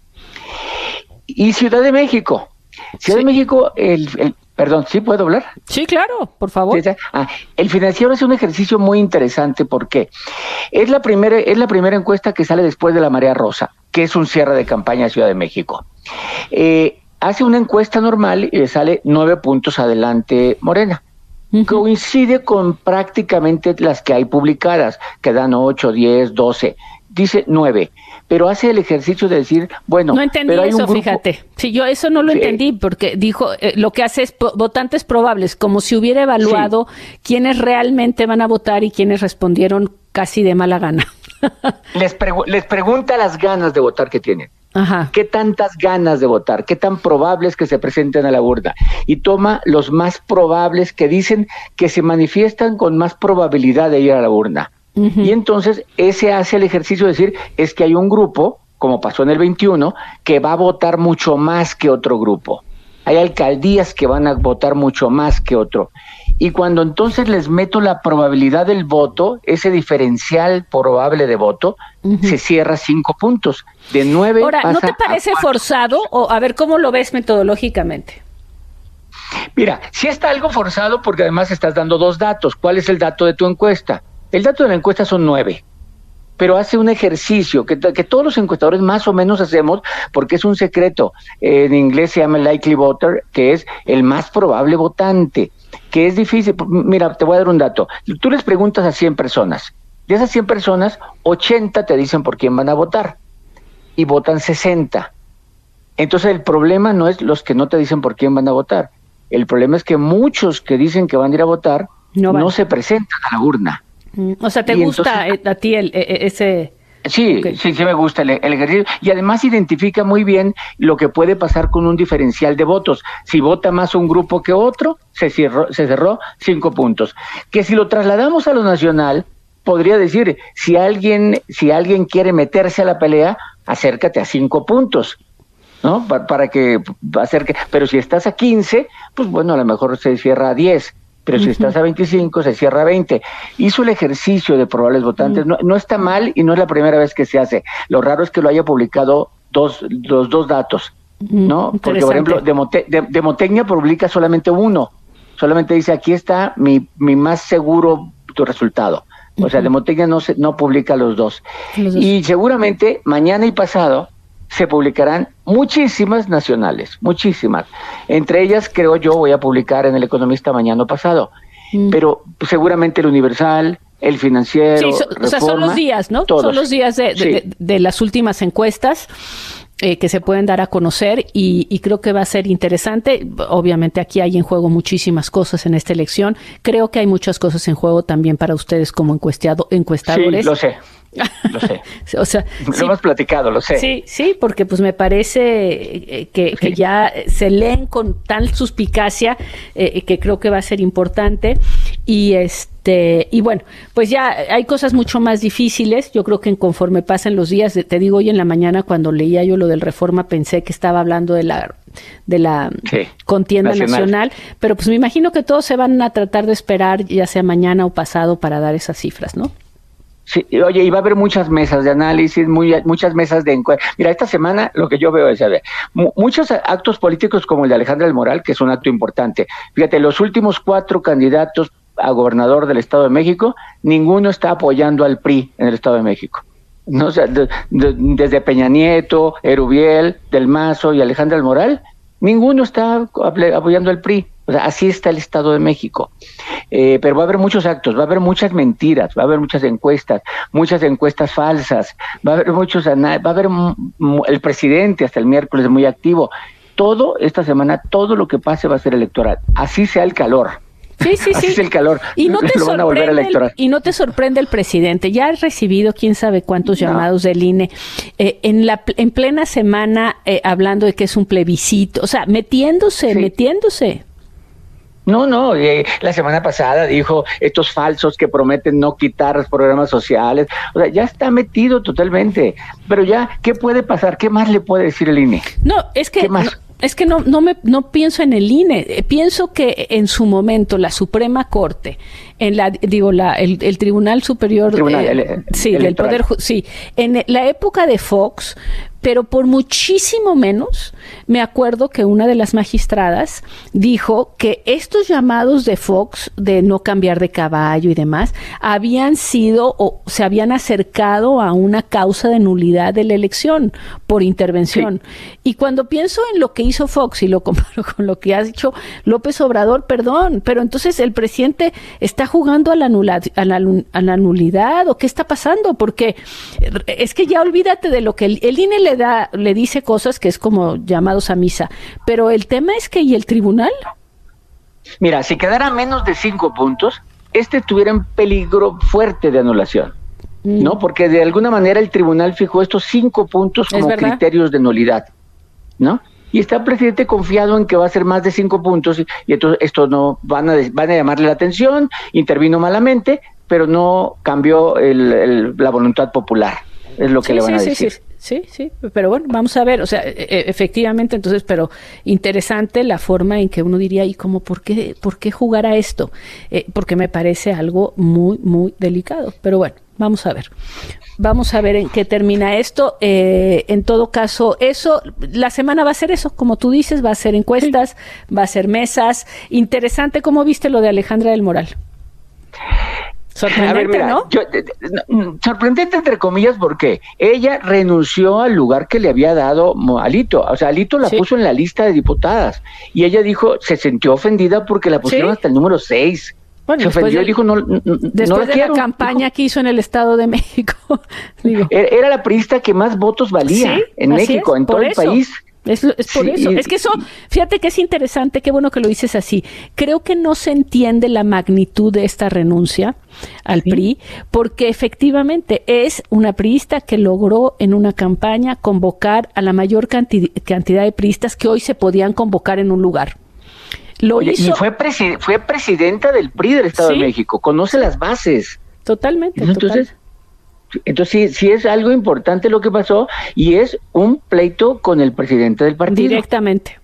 Y Ciudad de México. Ciudad de México, perdón, ¿sí puedo hablar? Sí, claro, por favor. El Financiero hace un ejercicio muy interesante porque es la primera encuesta que sale después de la Marea Rosa, que es un cierre de campaña de Ciudad de México. Hace una encuesta normal y le sale 9 puntos adelante Morena. Coincide con prácticamente las que hay publicadas, que dan 8, 10, 12. Dice 9, pero hace el ejercicio de decir, bueno... No entendí pero hay eso, un grupo... fíjate. Sí, yo eso no lo entendí, porque dijo, lo que hace es votantes probables, como si hubiera evaluado quiénes realmente van a votar y quiénes respondieron casi de mala gana. Les pregunta las ganas de votar que tienen. Ajá. ¿Qué tantas ganas de votar? ¿Qué tan probables que se presenten a la urna? Y toma los más probables que dicen que se manifiestan con más probabilidad de ir a la urna. Y entonces ese hace el ejercicio de decir, es que hay un grupo, como pasó en el 21, que va a votar mucho más que otro grupo. Hay alcaldías que van a votar mucho más que otro. Y cuando entonces les meto la probabilidad del voto, ese diferencial probable de voto, se cierra 5 puntos. De 9 Ahora, ¿no pasa te parece a 4. forzado? O a ver, ¿cómo lo ves metodológicamente? Mira, sí está algo forzado porque además estás dando 2 datos. ¿Cuál es el dato de tu encuesta? El dato de la encuesta son 9, pero hace un ejercicio que todos los encuestadores más o menos hacemos porque es un secreto. En inglés se llama likely voter, que es el más probable votante, que es difícil. Mira, te voy a dar un dato. Tú les preguntas a 100 personas. De esas 100 personas, 80 te dicen por quién van a votar y votan 60. Entonces el problema no es los que no te dicen por quién van a votar. El problema es que muchos que dicen que van a ir a votar no se presentan a la urna. O sea, ¿te gusta a ti ese...? Sí, okay. sí me gusta el ejercicio. Y además identifica muy bien lo que puede pasar con un diferencial de votos. Si vota más un grupo que otro, se cerró 5 puntos. Que si lo trasladamos a lo nacional, podría decir, si alguien quiere meterse a la pelea, acércate a 5 puntos. ¿No? Para que acerque. Pero si estás a 15, pues bueno, a lo mejor se cierra a 10. Pero si estás a 25, se cierra a 20. Hizo el ejercicio de probables votantes. No está mal y no es la primera vez que se hace. Lo raro es que lo haya publicado los 2 datos, ¿no? Porque, por ejemplo, Demotecnia publica solamente 1. Solamente dice, aquí está mi más seguro tu resultado. O sea, Demotecnia no publica los 2. Y seguramente mañana y pasado se publicarán muchísimas nacionales, muchísimas. Entre ellas, creo yo, voy a publicar en El Economista mañana pasado. Pero seguramente El Universal, El Financiero, sí, Reforma, o sea, son los días, ¿no? Todos. Son los días de las últimas encuestas que se pueden dar a conocer y creo que va a ser interesante. Obviamente aquí hay en juego muchísimas cosas en esta elección. Creo que hay muchas cosas en juego también para ustedes como encuestadores. Sí, lo sé. O sea, lo hemos platicado, lo sé. Sí, porque pues me parece que ya se leen con tal suspicacia que creo que va a ser importante y bueno, pues ya hay cosas mucho más difíciles. Yo creo que conforme pasan los días, te digo, hoy en la mañana cuando leía yo lo del Reforma pensé que estaba hablando de la contienda nacional, pero pues me imagino que todos se van a tratar de esperar ya sea mañana o pasado para dar esas cifras, ¿no? Sí, oye, y va a haber muchas mesas de análisis, muchas mesas de encuesta. Mira, esta semana lo que yo veo es, muchos actos políticos como el de Alejandra del Moral, que es un acto importante. Fíjate, los últimos 4 candidatos a gobernador del Estado de México, ninguno está apoyando al PRI en el Estado de México. No, o sea, desde Peña Nieto, Erubiel, Del Mazo y Alejandra del Moral, ninguno está apoyando al PRI. O sea, así está el Estado de México. Pero va a haber muchos actos, va a haber muchas mentiras, va a haber muchas encuestas falsas, va a haber el presidente hasta el miércoles muy activo. Todo esta semana, todo lo que pase va a ser electoral. Así sea el calor. Sí. Así es el calor. Y no te sorprende el presidente. Ya has recibido quién sabe cuántos llamados del INE en plena semana hablando de que es un plebiscito, o sea, metiéndose. No, la semana pasada dijo estos falsos que prometen no quitar los programas sociales. O sea, ya está metido totalmente. Pero ya, ¿qué puede pasar? ¿Qué más le puede decir el INE? No, es que... No pienso en el INE, pienso que en su momento la Suprema Corte, el Tribunal Superior del Poder, en la época de Fox, pero por muchísimo menos, me acuerdo que una de las magistradas dijo que estos llamados de Fox de no cambiar de caballo y demás habían sido o se habían acercado a una causa de nulidad de la elección por intervención. Sí. Y cuando pienso en lo que hizo Fox y lo comparo con lo que ha hecho López Obrador, perdón, pero entonces el presidente está jugando a la nulidad, ¿o qué está pasando? Porque es que ya olvídate de lo que el INE le dice cosas que es como llamados a misa, pero el tema es que ¿y el tribunal? Mira, si quedara menos de 5 puntos, estuviera en peligro fuerte de anulación, ¿no? Porque de alguna manera el tribunal fijó estos 5 puntos como criterios de nulidad, ¿no? Y está el presidente confiado en que va a ser más de 5 puntos y entonces esto no van a llamarle la atención, intervino malamente, pero no cambió la voluntad popular, es lo que le van a decir. Sí, pero bueno, vamos a ver, o sea, efectivamente, entonces, pero interesante la forma en que uno diría, ¿y cómo, por qué jugar a esto? Porque me parece algo muy, muy delicado, pero bueno, vamos a ver en qué termina esto. En todo caso, la semana va a ser eso, como tú dices, va a ser encuestas, va a ser mesas. Interesante, ¿cómo viste lo de Alejandra del Moral? Sorprendente, mira, ¿no? Sorprendente entre comillas porque ella renunció al lugar que le había dado Alito. O sea, Alito la puso en la lista de diputadas y ella dijo, se sintió ofendida porque la pusieron hasta el número 6. Bueno, se ofendió y dijo, después de la campaña que hizo en el Estado de México. Era la priista que más votos valía en México, en todo el país. Es por eso. Es que eso, fíjate que es interesante, qué bueno que lo dices así. Creo que no se entiende la magnitud de esta renuncia al PRI, porque efectivamente es una priista que logró en una campaña convocar a la mayor cantidad de priistas que hoy se podían convocar en un lugar. Y fue presidenta del PRI del Estado de México, conoce las bases. Totalmente. Entonces sí es algo importante lo que pasó y es un pleito con el presidente del partido. Directamente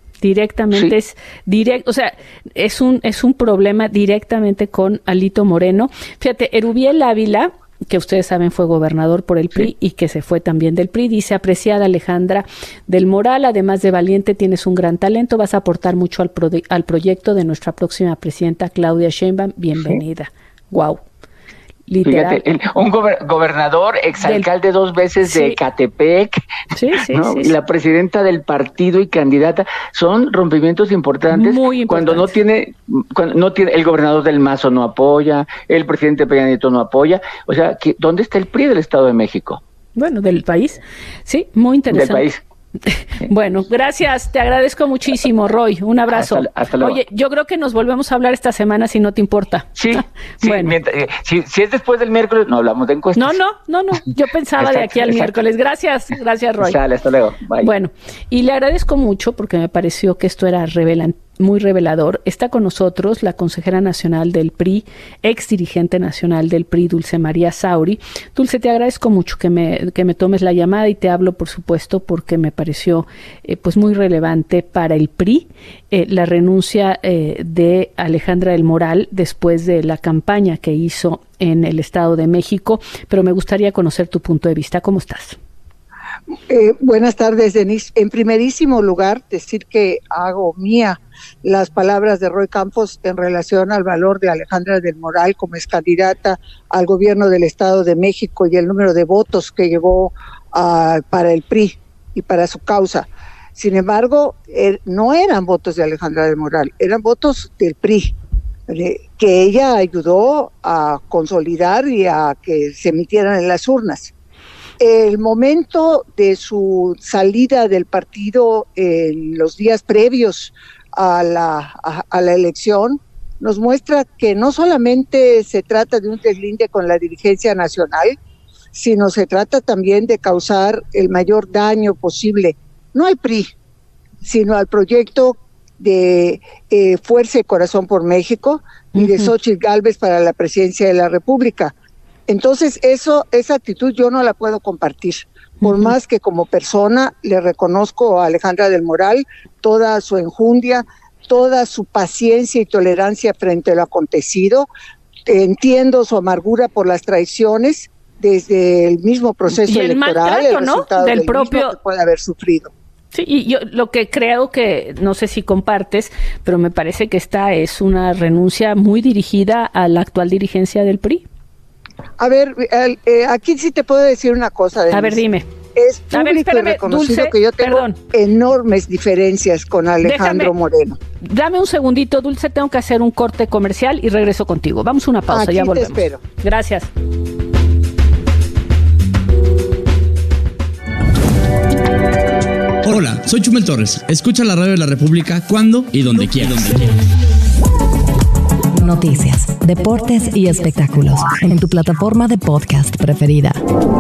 es directo, o sea, es un problema directamente con Alito Moreno. Fíjate, Erubiel Ávila, que ustedes saben fue gobernador por el PRI y que se fue también del PRI, dice: apreciada Alejandra del Moral, además de valiente, tienes un gran talento, vas a aportar mucho al proyecto de nuestra próxima presidenta Claudia Sheinbaum, bienvenida. Wow. Literal. Fíjate, un gobernador, exalcalde 2 veces de Ecatepec, ¿no? Y la presidenta del partido y candidata, son rompimientos importantes. Muy importantes. Cuando no tiene, el gobernador del Mazo no apoya, el presidente Peña Nieto no apoya, o sea, ¿dónde está el PRI del Estado de México? Bueno, del país, sí, muy interesante. Del país. Bueno, gracias, te agradezco muchísimo, Roy, un abrazo. Hasta luego. Oye, yo creo que nos volvemos a hablar esta semana si no te importa. Sí, bueno. Si es después del miércoles, no hablamos de encuestas. No, yo pensaba de aquí al miércoles. Gracias, Roy. Sale, hasta luego. Bye. Bueno, y le agradezco mucho porque me pareció que esto era muy revelador. Está con nosotros la consejera nacional del PRI, ex dirigente nacional del PRI, Dulce María Sauri. Dulce, te agradezco mucho que me tomes la llamada y te hablo, por supuesto, porque me pareció pues muy relevante para el PRI la renuncia de Alejandra del Moral después de la campaña que hizo en el Estado de México, pero me gustaría conocer tu punto de vista. ¿Cómo estás? Buenas tardes, Denise. En primerísimo lugar, decir que hago mía las palabras de Roy Campos en relación al valor de Alejandra del Moral como ex candidata al gobierno del Estado de México y el número de votos que llevó para el PRI y para su causa. Sin embargo, no eran votos de Alejandra del Moral, eran votos del PRI, que ella ayudó a consolidar y a que se emitieran en las urnas. El momento de su salida del partido en los días previos a la elección nos muestra que no solamente se trata de un deslinde con la dirigencia nacional, sino se trata también de causar el mayor daño posible, no al PRI, sino al proyecto de Fuerza y Corazón por México y de Xóchitl Gálvez para la presidencia de la República. Entonces, esa actitud yo no la puedo compartir, por más que como persona le reconozco a Alejandra del Moral toda su enjundia, toda su paciencia y tolerancia frente a lo acontecido. Entiendo su amargura por las traiciones desde el mismo proceso electoral, el resultado del propio que puede haber sufrido. Sí, y yo lo que creo que, no sé si compartes, pero me parece que esta es una renuncia muy dirigida a la actual dirigencia del PRI. A ver, aquí sí te puedo decir una cosa. Denise. A ver, dime. Es público y reconocido, Dulce, que yo tengo enormes diferencias con Alejandro Moreno. Dame un segundito, Dulce, tengo que hacer un corte comercial y regreso contigo. Vamos a una pausa, aquí ya volvemos. Te espero. Gracias. Hola, soy Chumel Torres. Escucha la radio de la República cuando y donde quieras. Noticias, deportes y espectáculos en tu plataforma de podcast preferida.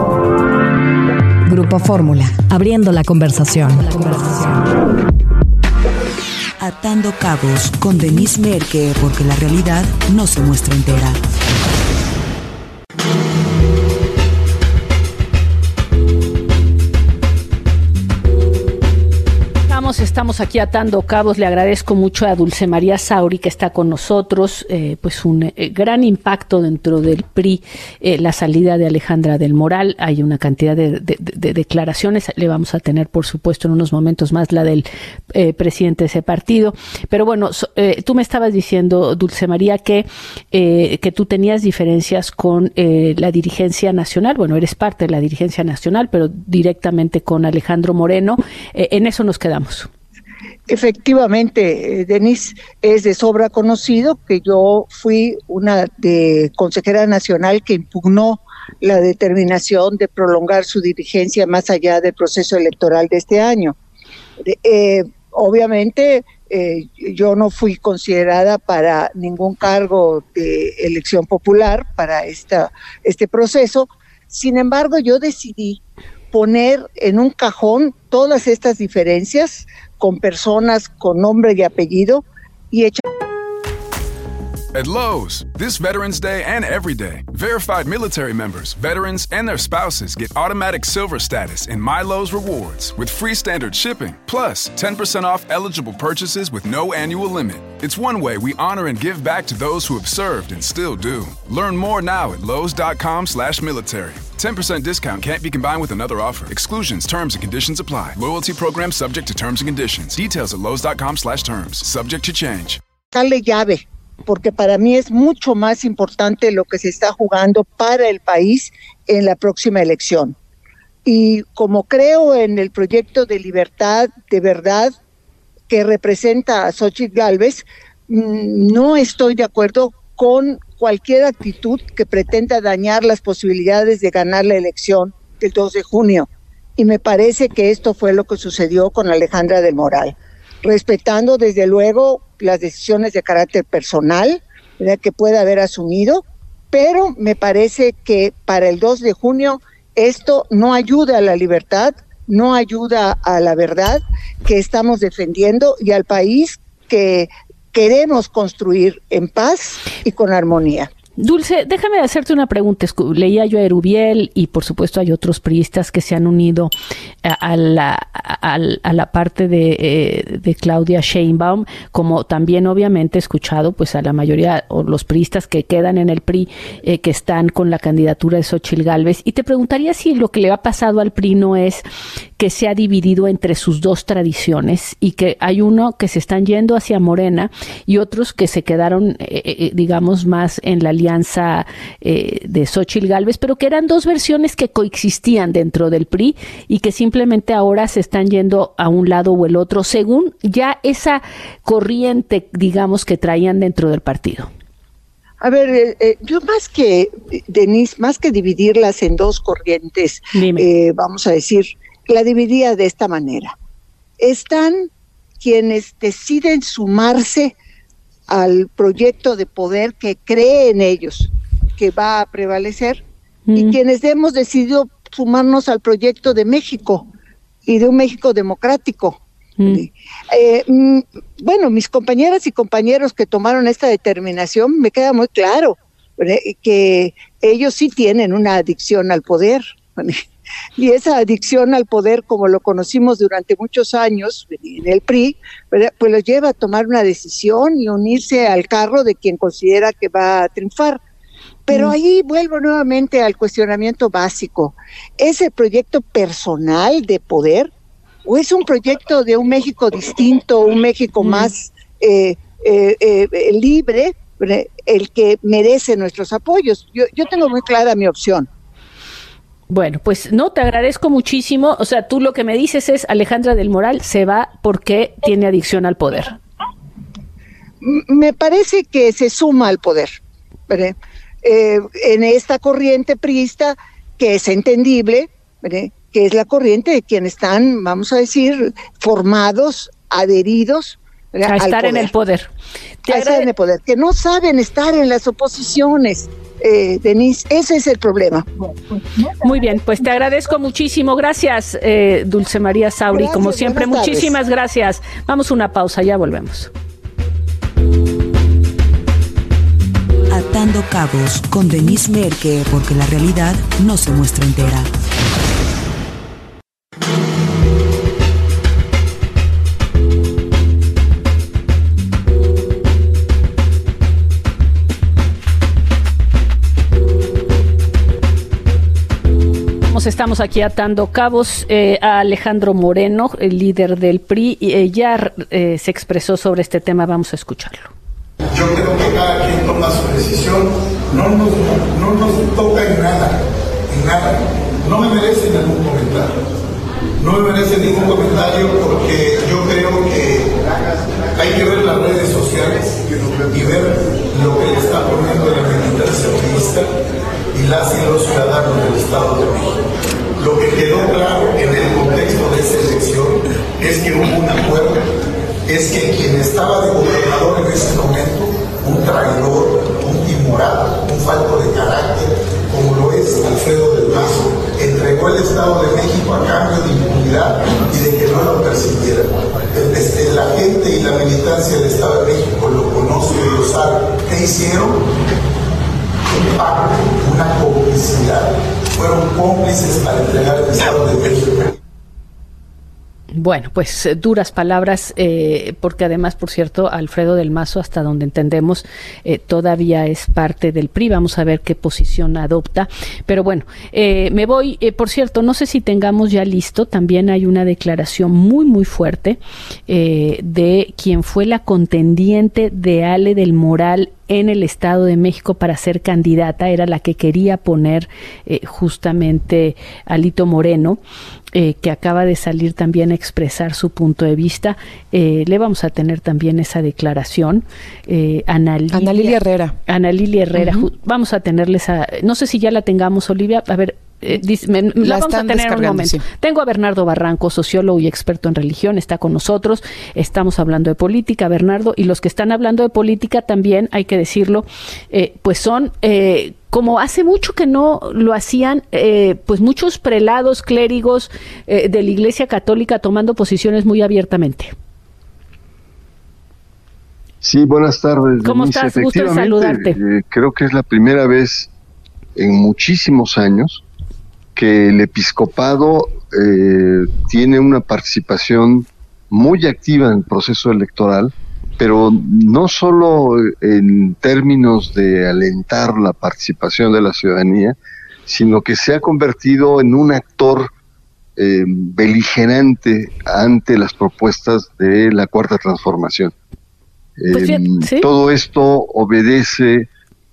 Grupo Fórmula, abriendo la conversación. Atando cabos con Denise Merker, porque la realidad no se muestra entera. Estamos aquí atando cabos. Le agradezco mucho a Dulce María Sauri que está con nosotros, pues un gran impacto dentro del PRI, la salida de Alejandra del Moral. Hay una cantidad de declaraciones, le vamos a tener por supuesto en unos momentos más la del presidente de ese partido, pero bueno, tú me estabas diciendo, Dulce María, que tú tenías diferencias con la dirigencia nacional. Bueno, eres parte de la dirigencia nacional, pero directamente con Alejandro Moreno. En eso nos quedamos. Efectivamente, Denise, es de sobra conocido que yo fui una consejera nacional que impugnó la determinación de prolongar su dirigencia más allá del proceso electoral de este año. Obviamente, yo no fui considerada para ningún cargo de elección popular para este proceso. Sin embargo, yo decidí poner en un cajón todas estas diferencias con personas con nombre y apellido y echar. At Lowe's, this Veterans Day and every day, verified military members, veterans, and their spouses get automatic silver status in My Lowe's Rewards with free standard shipping, plus 10% off eligible purchases with no annual limit. It's one way we honor and give back to those who have served and still do. Learn more now at lowes.com/military. 10% discount can't be combined with another offer. Exclusions, terms, and conditions apply. Loyalty program subject to terms and conditions. Details at lowes.com/terms. Subject to change. Dale llave, porque para mí es mucho más importante lo que se está jugando para el país en la próxima elección. Y como creo en el proyecto de libertad, de verdad, que representa a Xóchitl Gálvez, no estoy de acuerdo con cualquier actitud que pretenda dañar las posibilidades de ganar la elección del 2 de junio. Y me parece que esto fue lo que sucedió con Alejandra del Moral, respetando desde luego las decisiones de carácter personal, ¿verdad?, que puede haber asumido, pero me parece que para el 2 de junio esto no ayuda a la libertad, no ayuda a la verdad que estamos defendiendo y al país que queremos construir en paz y con armonía. Dulce, déjame hacerte una pregunta. Leía yo a Erubiel y por supuesto hay otros priistas que se han unido a la parte de Claudia Sheinbaum, como también obviamente he escuchado pues a la mayoría o los priistas que quedan en el PRI que están con la candidatura de Xóchitl Gálvez. Y te preguntaría si lo que le ha pasado al PRI no es que se ha dividido entre sus dos tradiciones y que hay uno que se están yendo hacia Morena y otros que se quedaron, digamos, más en la alianza alianza de Xóchitl Gálvez, pero que eran dos versiones que coexistían dentro del PRI y que simplemente ahora se están yendo a un lado o el otro, según ya esa corriente, digamos, que traían dentro del partido. A ver, yo Denise, más que dividirlas en dos corrientes, vamos a decir, la dividía de esta manera. Están quienes deciden sumarse al proyecto de poder que cree en ellos, que va a prevalecer, y quienes hemos decidido sumarnos al proyecto de México y de un México democrático. Bueno, mis compañeras y compañeros que tomaron esta determinación, me queda muy claro, ¿verdad?, que ellos sí tienen una adicción al poder, y esa adicción al poder, como lo conocimos durante muchos años en el PRI, ¿verdad?, pues los lleva a tomar una decisión y unirse al carro de quien considera que va a triunfar. Pero ahí vuelvo nuevamente al cuestionamiento básico. ¿Es el proyecto personal de poder o es un proyecto de un México distinto, un México más libre, el que merece nuestros apoyos? Yo tengo muy clara mi opción. Bueno, pues no, te agradezco muchísimo. O sea, tú lo que me dices es Alejandra del Moral se va porque tiene adicción al poder. Me parece que se suma al poder, ¿verdad?, en esta corriente priista, que es entendible, ¿verdad?, que es la corriente de quienes están, vamos a decir, formados, adheridos, ¿verdad?, a estar en el poder. A estar en el poder, que no saben estar en las oposiciones. Denise, ese es el problema. Muy bien, pues te agradezco muchísimo. Gracias, Dulce María Sauri. Gracias, como siempre, muchísimas gracias. Vamos a una pausa, ya volvemos. Atando Cabos con Denise Merker, porque la realidad no se muestra entera. Estamos aquí atando cabos. A Alejandro Moreno, el líder del PRI, ya se expresó sobre este tema. Vamos a escucharlo. Yo creo que cada quien toma su decisión. No nos toca en nada. No me merece ningún comentario. Porque yo creo que hay que ver las redes sociales y ver lo que le está poniendo la militancia priista y los ciudadanos del Estado de México. Lo que quedó claro en el contexto de esa elección es que hubo un acuerdo, es que quien estaba de gobernador en ese momento, un traidor, un timorato, un falto de carácter, como lo es Alfredo del Mazo, entregó el Estado de México a cambio de impunidad y de que no lo persiguieran. La gente y la militancia del Estado de México lo conoce y lo sabe. ¿Qué hicieron? Un pacto, una complicidad. Fueron cómplices para entregar el Estado de México. Bueno, pues duras palabras, porque además, por cierto, Alfredo del Mazo, hasta donde entendemos, todavía es parte del PRI. Vamos a ver qué posición adopta. Pero bueno, me voy. Por cierto, no sé si tengamos ya listo, también hay una declaración muy, muy fuerte de quien fue la contendiente de Ale del Moral en el Estado de México para ser candidata. Era la que quería poner justamente Alito Moreno, que acaba de salir también a expresar su punto de vista. Le vamos a tener también esa declaración. Ana Lilia Herrera. Vamos a tenerles no sé si ya la tengamos, Olivia. A ver, la vamos a tener en un momento. Sí. Tengo a Bernardo Barranco, sociólogo y experto en religión, está con nosotros. Estamos hablando de política, Bernardo, y los que están hablando de política también, hay que decirlo, pues son como hace mucho que no lo hacían, pues muchos prelados, clérigos de la Iglesia Católica tomando posiciones muy abiertamente. Sí, buenas tardes. ¿Cómo estás? Gusto en saludarte. Creo que es la primera vez en muchísimos años que el episcopado tiene una participación muy activa en el proceso electoral, pero no solo en términos de alentar la participación de la ciudadanía, sino que se ha convertido en un actor beligerante ante las propuestas de la Cuarta Transformación. Pues ¿sí? Todo esto obedece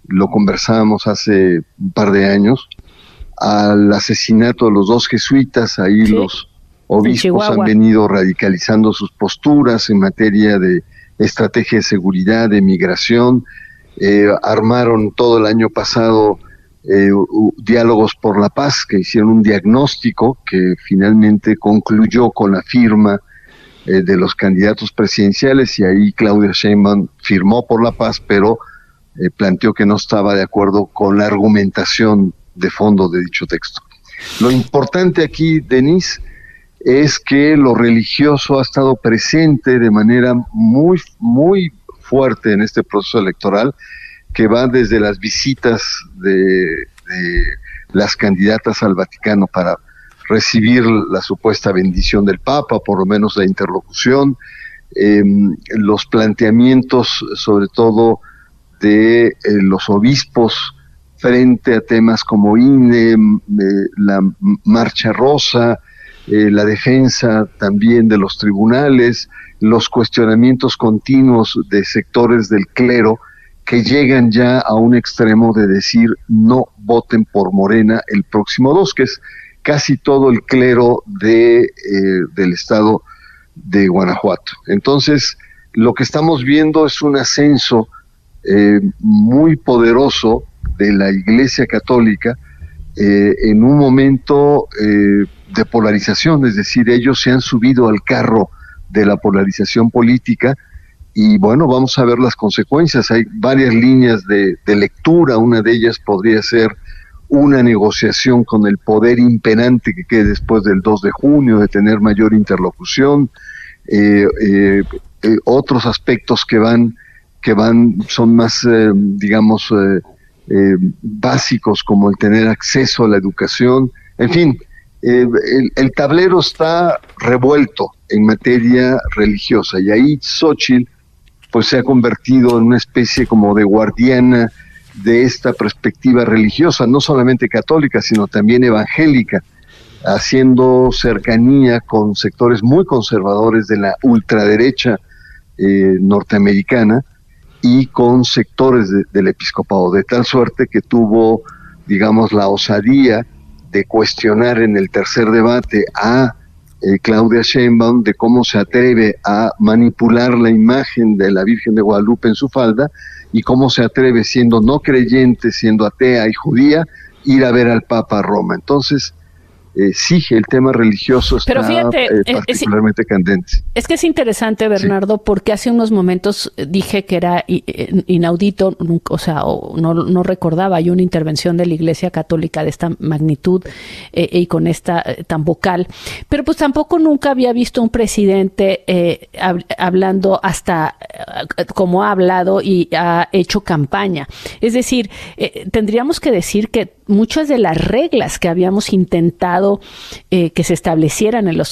lo conversábamos hace un par de años, al asesinato de los 2 jesuitas. Ahí los obispos han venido radicalizando sus posturas en materia de estrategia de seguridad, de migración. Armaron todo el año pasado diálogos por la paz, que hicieron un diagnóstico que finalmente concluyó con la firma de los candidatos presidenciales, y ahí Claudia Sheinbaum firmó por la paz, pero planteó que no estaba de acuerdo con la argumentación de fondo de dicho texto. Lo importante aquí, Denise, es que lo religioso ha estado presente de manera muy, muy fuerte en este proceso electoral, que va desde las visitas de las candidatas al Vaticano para recibir la supuesta bendición del Papa, por lo menos la interlocución, los planteamientos sobre todo de los obispos frente a temas como INE, la Marcha Rosa, la defensa también de los tribunales, los cuestionamientos continuos de sectores del clero que llegan ya a un extremo de decir no voten por Morena el próximo 2, que es casi todo el clero del estado de Guanajuato. Entonces, lo que estamos viendo es un ascenso muy poderoso de la Iglesia Católica en un momento de polarización, es decir, ellos se han subido al carro de la polarización política, y bueno, vamos a ver las consecuencias. Hay varias líneas de lectura. Una de ellas podría ser una negociación con el poder imperante que quede después del 2 de junio, de tener mayor interlocución. Otros aspectos que son más, básicos, como el tener acceso a la educación. En fin, el tablero está revuelto en materia religiosa, y ahí Xóchitl pues se ha convertido en una especie como de guardiana de esta perspectiva religiosa, no solamente católica, sino también evangélica, haciendo cercanía con sectores muy conservadores de la ultraderecha norteamericana y con sectores del episcopado, de tal suerte que tuvo, digamos, la osadía de cuestionar en el tercer debate a Claudia Sheinbaum de cómo se atreve a manipular la imagen de la Virgen de Guadalupe en su falda, y cómo se atreve, siendo no creyente, siendo atea y judía, ir a ver al Papa a Roma. Entonces, sí, el tema religioso está particularmente candente. Es que es interesante, Bernardo, porque hace unos momentos dije que era inaudito, no recordaba yo una intervención de la Iglesia Católica de esta magnitud y con esta tan vocal, pero pues tampoco nunca había visto un presidente hablando hasta como ha hablado y ha hecho campaña. Es decir, tendríamos que decir que muchas de las reglas que habíamos intentado que se establecieran en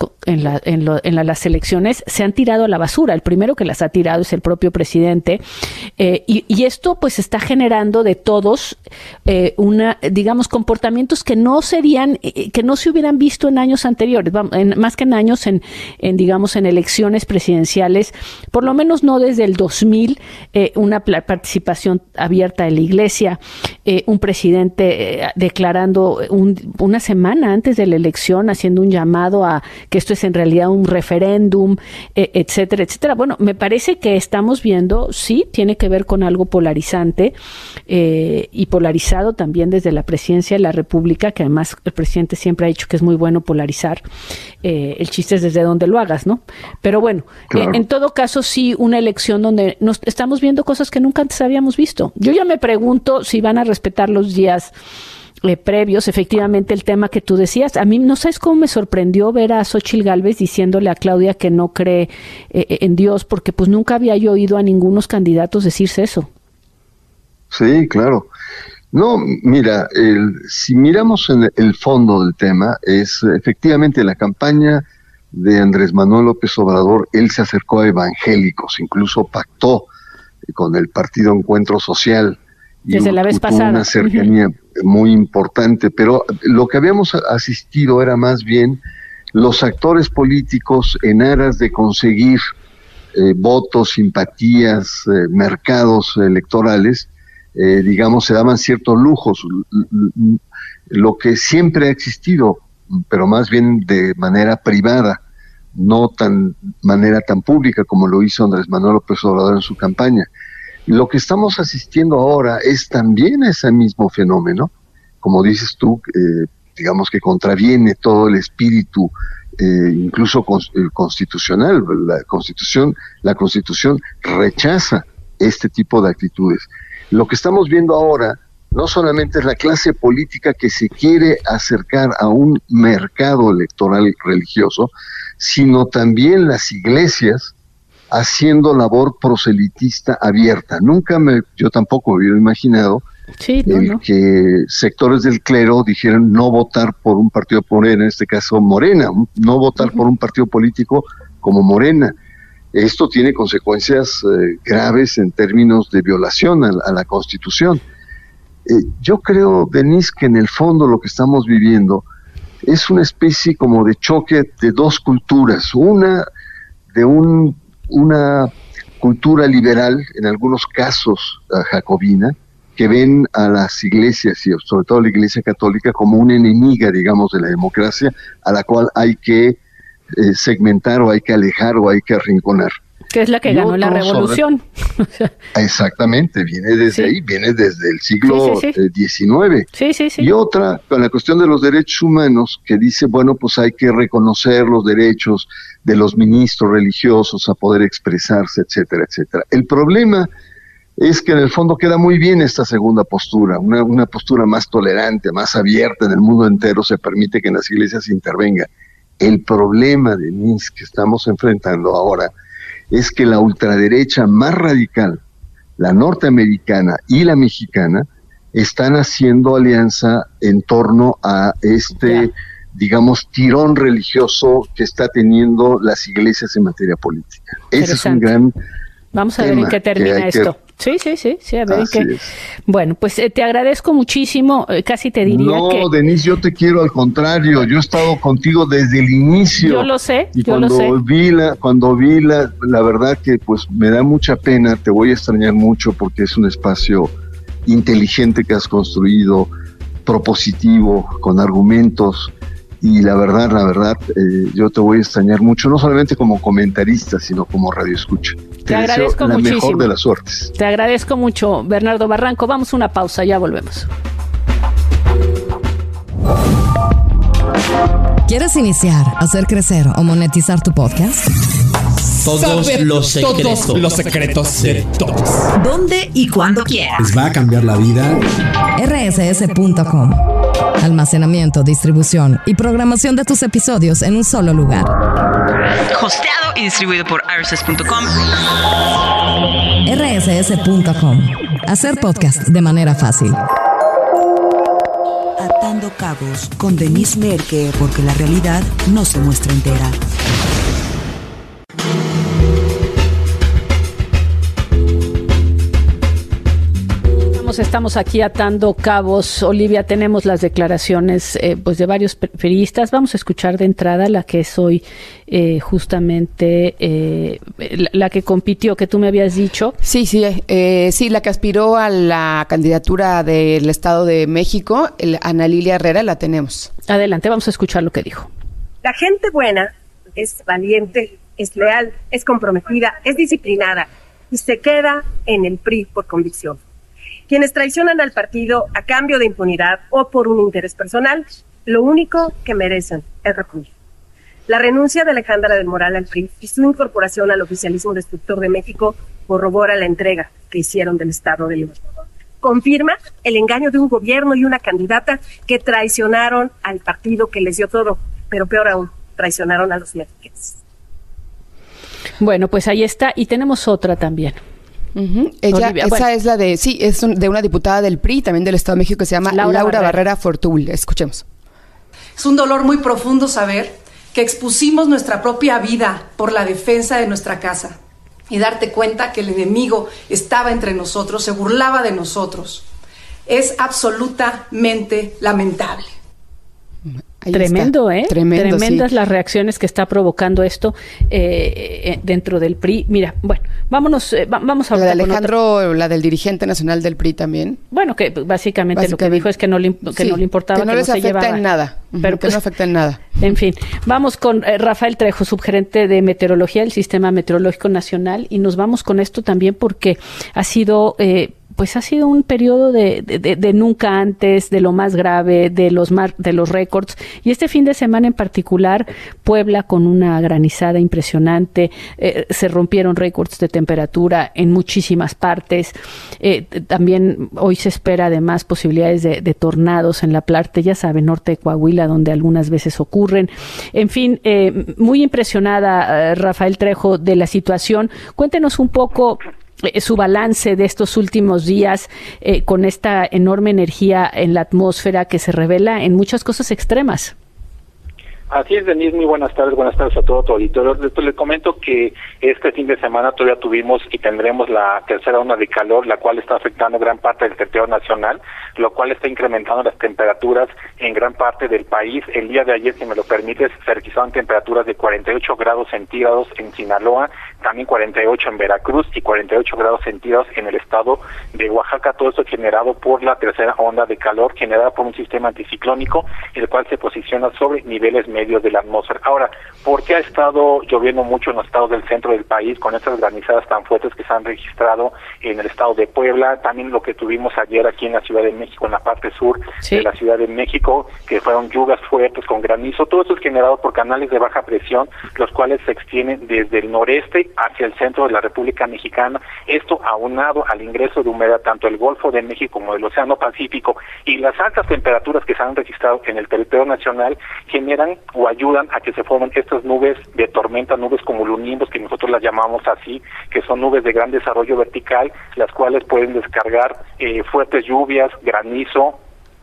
las elecciones se han tirado a la basura. El primero que las ha tirado es el propio presidente, y esto pues está generando de todos comportamientos que no se hubieran visto en años anteriores, más que en años en elecciones presidenciales, por lo menos no desde el 2000, una participación abierta de la Iglesia, un presidente declarando una semana antes de la elección, haciendo un llamado a que esto es en realidad un referéndum, etcétera, etcétera. Bueno, me parece que estamos viendo, sí, tiene que ver con algo polarizante, y polarizado también desde la presidencia de la República, que además el presidente siempre ha dicho que es muy bueno polarizar. El chiste es desde donde lo hagas, ¿no? Pero bueno, claro. En todo caso, sí, una elección donde nos estamos viendo cosas que nunca antes habíamos visto. Yo ya me pregunto si van a respetar los días previos. Efectivamente, el tema que tú decías, a mí no sabes cómo me sorprendió ver a Xóchitl Gálvez diciéndole a Claudia que no cree en Dios, porque pues nunca había yo oído a ningunos candidatos decirse eso. Sí, claro. No, mira, si miramos en el fondo del tema, es efectivamente la campaña de Andrés Manuel López Obrador. Él se acercó a evangélicos, incluso pactó con el partido Encuentro Social, y desde la vez pasada una cercanía muy importante, pero lo que habíamos asistido era más bien los actores políticos en aras de conseguir votos, simpatías, mercados electorales, digamos, se daban ciertos lujos, lo que siempre ha existido, pero más bien de manera privada, no manera tan pública como lo hizo Andrés Manuel López Obrador en su campaña. Lo que estamos asistiendo ahora es también ese mismo fenómeno, como dices tú, digamos que contraviene todo el espíritu, incluso constitucional. La Constitución rechaza este tipo de actitudes. Lo que estamos viendo ahora no solamente es la clase política que se quiere acercar a un mercado electoral religioso, sino también las iglesias haciendo labor proselitista abierta. Yo tampoco me hubiera imaginado que sectores del clero dijeran no votar por un partido Morena, en este caso Morena, no votar por un partido político como Morena. Esto tiene consecuencias graves en términos de violación a la Constitución. Yo creo, Denise, que en el fondo lo que estamos viviendo es una especie como de choque de dos culturas, una de una cultura liberal, en algunos casos jacobina, que ven a las iglesias, y sobre todo la Iglesia Católica, como una enemiga, digamos, de la democracia, a la cual hay que segmentar o hay que alejar o hay que arrinconar. Que es la que ganó la revolución. Exactamente, viene desde ahí, viene desde el siglo XIX. Sí. Y otra, con la cuestión de los derechos humanos, que dice, bueno, pues hay que reconocer los derechos de los ministros religiosos a poder expresarse, etcétera, etcétera. El problema es que en el fondo queda muy bien esta segunda postura, una postura más tolerante, más abierta en el mundo entero, se permite que en las iglesias intervenga. El problema, Denise, que estamos enfrentando ahora, es que la ultraderecha más radical, la norteamericana y la mexicana, están haciendo alianza en torno a digamos, tirón religioso que está teniendo las iglesias en materia política. Ese es un gran Vamos a ver en qué termina esto. Sí, a ver en qué. Bueno, pues te agradezco muchísimo, casi te diría que... No, Denise, yo te quiero al contrario, yo he estado contigo desde el inicio. Yo lo sé, y cuando vi la verdad que pues me da mucha pena, te voy a extrañar mucho porque es un espacio inteligente que has construido, propositivo, con argumentos, y la verdad, yo te voy a extrañar mucho, no solamente como comentarista, sino como radioescucha. Te agradezco deseo muchísimo. La mejor de las suertes. Te agradezco mucho, Bernardo Barranco. Vamos a una pausa, ya volvemos. ¿Quieres iniciar, hacer crecer o monetizar tu podcast? Todos los secretos de todos. ¿Dónde y cuándo quieras? Les va a cambiar la vida. rss.com. Almacenamiento, distribución y programación de tus episodios en un solo lugar. Hosteado y distribuido por rss.com. rss.com. Hacer podcast de manera fácil. Atando cabos con Denise Merker, porque la realidad no se muestra entera. Estamos aquí atando cabos. Olivia, tenemos las declaraciones pues de varios periodistas. Vamos a escuchar de entrada la que es hoy justamente la que compitió, que tú me habías dicho. Sí, la que aspiró a la candidatura del Estado de México, Ana Lilia Herrera, la tenemos. Adelante, vamos a escuchar lo que dijo. La gente buena es valiente, es leal, es comprometida, es disciplinada y se queda en el PRI por convicción. Quienes traicionan al partido a cambio de impunidad o por un interés personal, lo único que merecen es repugnar. La renuncia de Alejandra del Moral al PRI y su incorporación al oficialismo destructor de México corrobora la entrega que hicieron del Estado de Libertad. Confirma el engaño de un gobierno y una candidata que traicionaron al partido que les dio todo, pero peor aún, traicionaron a los mexicanos. Bueno, pues ahí está, y tenemos otra también. Ella, Olivia, esa es la de, es de una diputada del PRI, también del Estado de México, que se llama Laura Barrera Fortul. Escuchemos. Es un dolor muy profundo saber que expusimos nuestra propia vida por la defensa de nuestra casa y darte cuenta que el enemigo estaba entre nosotros, se burlaba de nosotros. Es absolutamente lamentable. Tremendo, tremendas sí. Las reacciones que está provocando esto dentro del PRI. Mira, bueno, vamos a hablar de Alejandro, la del dirigente nacional del PRI también. Bueno, que básicamente lo que dijo es que no le importaba, que no les afecta en nada, pero que no afecta en nada. En fin, vamos con Rafael Trejo, subgerente de meteorología del Sistema Meteorológico Nacional, y nos vamos con esto también porque ha sido un periodo de nunca antes, de lo más grave, de los récords, y este fin de semana en particular, Puebla con una granizada impresionante, se rompieron récords de temperatura en muchísimas partes, también hoy se espera además posibilidades de tornados en la parte, ya saben, norte de Coahuila, donde algunas veces ocurren. En fin, muy impresionada Rafael Trejo de la situación. Cuéntenos un poco su balance de estos últimos días con esta enorme energía en la atmósfera que se revela en muchas cosas extremas. Así es, Denise, muy buenas tardes a todo tu auditorio. Les comento que este fin de semana todavía tuvimos y tendremos la tercera ola de calor, la cual está afectando gran parte del territorio nacional, lo cual está incrementando las temperaturas en gran parte del país. El día de ayer, si me lo permites, se registraron temperaturas de 48 grados centígrados en Sinaloa, también 48 en Veracruz y 48 grados centígrados en el estado de Oaxaca. Todo esto generado por la tercera onda de calor, generada por un sistema anticiclónico, el cual se posiciona sobre niveles medios de la atmósfera. Ahora, ¿por qué ha estado lloviendo mucho en los estados del centro del país con estas granizadas tan fuertes que se han registrado en el estado de Puebla? También lo que tuvimos ayer aquí en la Ciudad de México, en la parte sur de la Ciudad de México, que fueron lluvias fuertes con granizo. Todo esto es generado por canales de baja presión, los cuales se extienden desde el noreste hacia el centro de la República Mexicana. Esto aunado al ingreso de humedad tanto del Golfo de México como del Océano Pacífico y las altas temperaturas que se han registrado en el territorio nacional generan o ayudan a que se formen estas nubes de tormenta, nubes cumulonimbus, que nosotros las llamamos así, que son nubes de gran desarrollo vertical, las cuales pueden descargar fuertes lluvias, granizo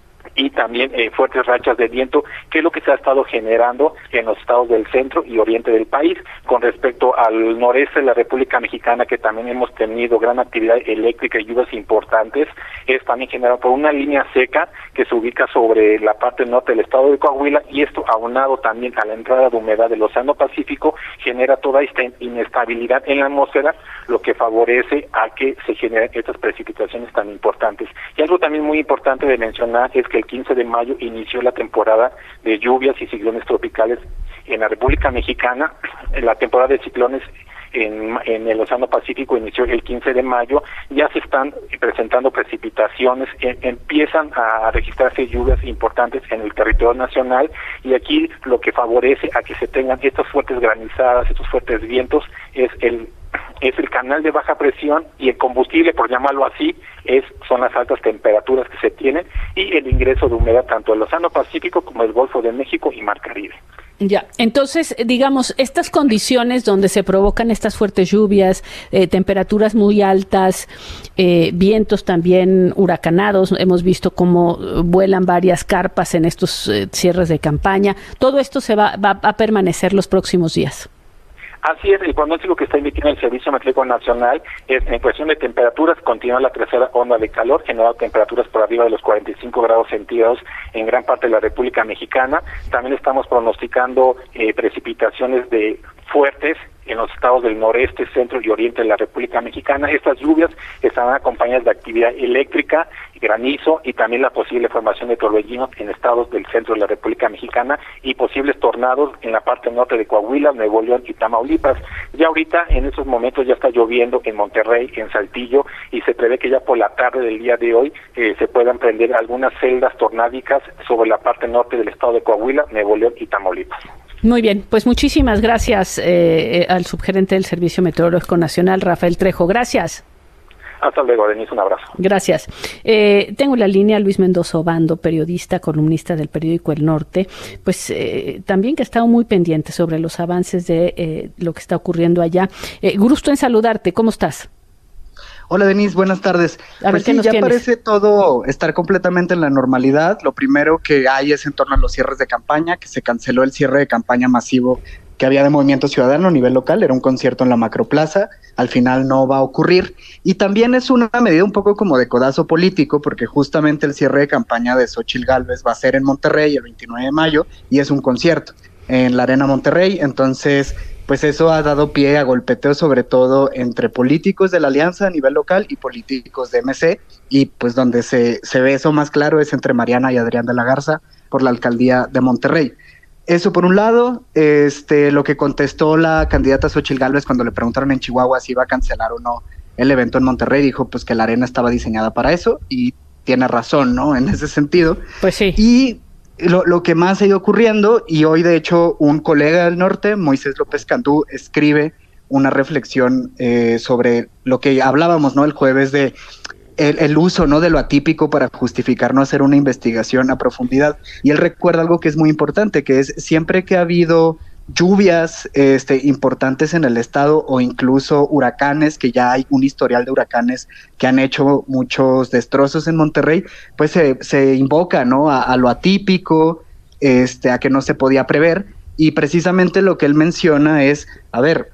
y también fuertes rachas de viento, que es lo que se ha estado generando en los estados del centro y oriente del país. Con respecto al noreste de la República Mexicana, que también hemos tenido gran actividad eléctrica y lluvias importantes, es también generado por una línea seca que se ubica sobre la parte norte del estado de Coahuila, y esto aunado también a la entrada de humedad del Océano Pacífico genera toda esta inestabilidad en la atmósfera, lo que favorece a que se generen estas precipitaciones tan importantes. Y algo también muy importante de mencionar es que el 15 de mayo inició la temporada de lluvias y ciclones tropicales en la República Mexicana. La temporada de ciclones en el Océano Pacífico inició el 15 de mayo, ya se están presentando precipitaciones, empiezan a registrarse lluvias importantes en el territorio nacional, y aquí lo que favorece a que se tengan estas fuertes granizadas, estos fuertes vientos, es el canal de baja presión, y el combustible, por llamarlo así, son las altas temperaturas que se tienen y el ingreso de humedad tanto del Océano Pacífico como del Golfo de México y Mar Caribe. Ya, entonces, digamos, estas condiciones donde se provocan estas fuertes lluvias, temperaturas muy altas, vientos también huracanados, hemos visto cómo vuelan varias carpas en estos cierres de campaña, todo esto se va a permanecer los próximos días. Así es, el pronóstico que está emitiendo el Servicio Meteorológico Nacional es, en cuestión de temperaturas, continúa la tercera onda de calor, generando temperaturas por arriba de los 45 grados centígrados en gran parte de la República Mexicana. También estamos pronosticando precipitaciones fuertes en los estados del noreste, centro y oriente de la República Mexicana. Estas lluvias estarán acompañadas de actividad eléctrica, granizo y también la posible formación de torbellinos en estados del centro de la República Mexicana y posibles tornados en la parte norte de Coahuila, Nuevo León y Tamaulipas. Ya ahorita, en estos momentos, ya está lloviendo en Monterrey, en Saltillo, y se prevé que ya por la tarde del día de hoy se puedan prender algunas celdas tornádicas sobre la parte norte del estado de Coahuila, Nuevo León y Tamaulipas. Muy bien, pues muchísimas gracias al subgerente del Servicio Meteorológico Nacional, Rafael Trejo. Gracias. Hasta luego, Denise, un abrazo. Gracias. Tengo en la línea a Luis Mendoza Obando, periodista, columnista del periódico El Norte, pues también que ha estado muy pendiente sobre los avances de lo que está ocurriendo allá. Gusto en saludarte, ¿cómo estás? Hola Denise, buenas tardes. Pues sí, ya parece todo estar completamente en la normalidad. Lo primero que hay es en torno a los cierres de campaña, que se canceló el cierre de campaña masivo que había de Movimiento Ciudadano a nivel local, era un concierto en la Macroplaza, al final no va a ocurrir, y también es una medida un poco como de codazo político, porque justamente el cierre de campaña de Xóchitl Gálvez va a ser en Monterrey el 29 de mayo, y es un concierto en la Arena Monterrey, entonces pues eso ha dado pie a golpeteo sobre todo entre políticos de la alianza a nivel local y políticos de MC, y pues donde se ve eso más claro es entre Mariana y Adrián de la Garza por la alcaldía de Monterrey. Eso por un lado, lo que contestó la candidata Xóchitl Gálvez cuando le preguntaron en Chihuahua si iba a cancelar o no el evento en Monterrey, dijo pues que la arena estaba diseñada para eso, y tiene razón, ¿no? En ese sentido. Pues sí. Y lo que más ha ido ocurriendo, y hoy de hecho un colega del norte, Moisés López Cantú, escribe una reflexión sobre lo que hablábamos, ¿no? El jueves de el uso, ¿no? De lo atípico para justificar no hacer una investigación a profundidad. Y él recuerda algo que es muy importante, que es siempre que ha habido lluvias importantes en el estado o incluso huracanes, que ya hay un historial de huracanes que han hecho muchos destrozos en Monterrey, pues se invoca, ¿no? A lo atípico, a que no se podía prever, y precisamente lo que él menciona es, a ver,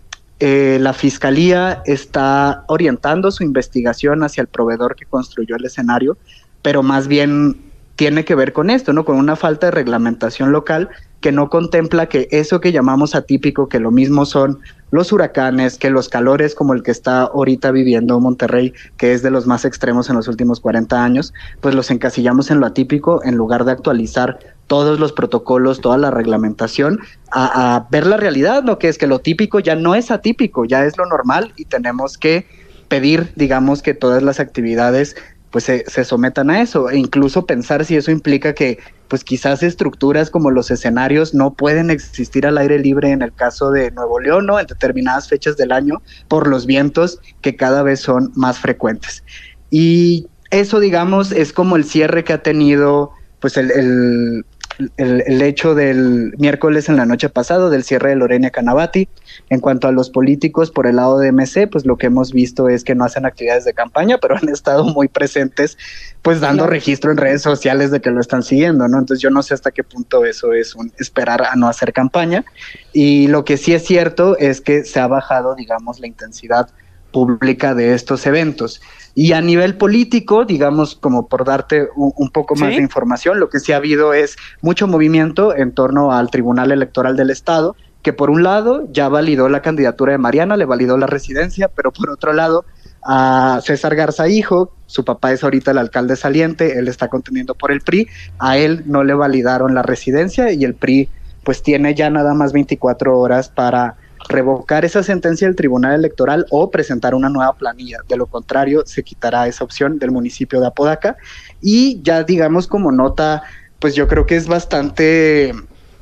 la Fiscalía está orientando su investigación hacia el proveedor que construyó el escenario, pero más bien tiene que ver con esto, ¿no? Con una falta de reglamentación local que no contempla que eso que llamamos atípico, que lo mismo son los huracanes, que los calores como el que está ahorita viviendo Monterrey, que es de los más extremos en los últimos 40 años, pues los encasillamos en lo atípico en lugar de actualizar todos los protocolos, toda la reglamentación, a ver la realidad, ¿no? Que es que lo típico ya no es atípico, ya es lo normal, y tenemos que pedir, digamos, que todas las actividades pues se sometan a eso, e incluso pensar si eso implica que pues quizás estructuras como los escenarios no pueden existir al aire libre en el caso de Nuevo León, ¿no? En determinadas fechas del año por los vientos que cada vez son más frecuentes. Y eso, digamos, es como el cierre que ha tenido pues el hecho del miércoles en la noche pasado, del cierre de Lorena Canavati. En cuanto a los políticos por el lado de MC, pues lo que hemos visto es que no hacen actividades de campaña, pero han estado muy presentes, pues dando registro en redes sociales de que lo están siguiendo, ¿no? Entonces yo no sé hasta qué punto eso es un esperar a no hacer campaña, y lo que sí es cierto es que se ha bajado, digamos, la intensidad pública de estos eventos. Y a nivel político, digamos, como por darte un poco más de información, lo que sí ha habido es mucho movimiento en torno al Tribunal Electoral del Estado, que por un lado ya validó la candidatura de Mariana, le validó la residencia, pero por otro lado a César Garza hijo, su papá es ahorita el alcalde saliente, él está contendiendo por el PRI, a él no le validaron la residencia, y el PRI pues tiene ya nada más 24 horas para revocar esa sentencia del Tribunal Electoral o presentar una nueva planilla. De lo contrario, se quitará esa opción del municipio de Apodaca. Y ya, digamos, como nota, pues yo creo que es bastante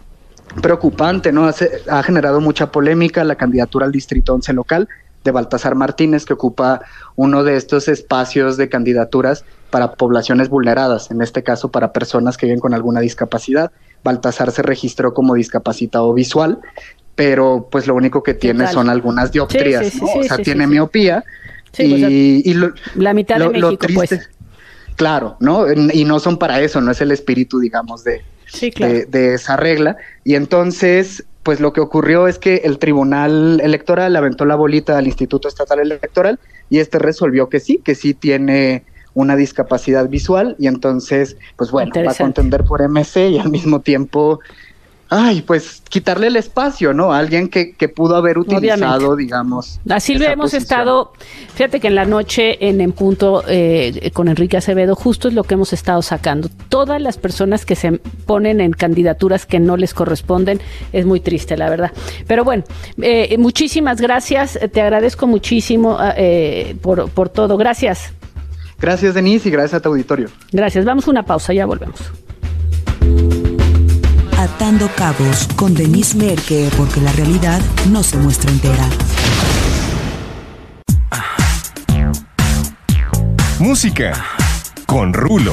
preocupante, ¿no? Ha generado mucha polémica la candidatura al Distrito 11 local de Baltasar Martínez, que ocupa uno de estos espacios de candidaturas para poblaciones vulneradas, en este caso para personas que viven con alguna discapacidad. Baltasar se registró como discapacitado visual, pero pues lo único que tiene son algunas dioptrías, ¿no? O sea, tiene miopía, y la mitad de México, triste, pues. Claro, ¿no? Y no son para eso, no es el espíritu, digamos, de esa regla. Y entonces, pues lo que ocurrió es que el Tribunal Electoral aventó la bolita al Instituto Estatal Electoral, y resolvió que sí tiene una discapacidad visual, y entonces, pues bueno, va a contender por MC y al mismo tiempo, pues quitarle el espacio, ¿no? A alguien que pudo haber utilizado, digamos. Así lo hemos estado, fíjate que en la noche, en punto, con Enrique Acevedo, justo es lo que hemos estado sacando. Todas las personas que se ponen en candidaturas que no les corresponden, es muy triste, la verdad. Pero bueno, muchísimas gracias, te agradezco muchísimo por todo. Gracias. Gracias, Denise, y gracias a tu auditorio. Gracias, vamos a una pausa, ya volvemos. Atando Cabos con Denise Merker, porque la realidad no se muestra entera. Música con Rulo.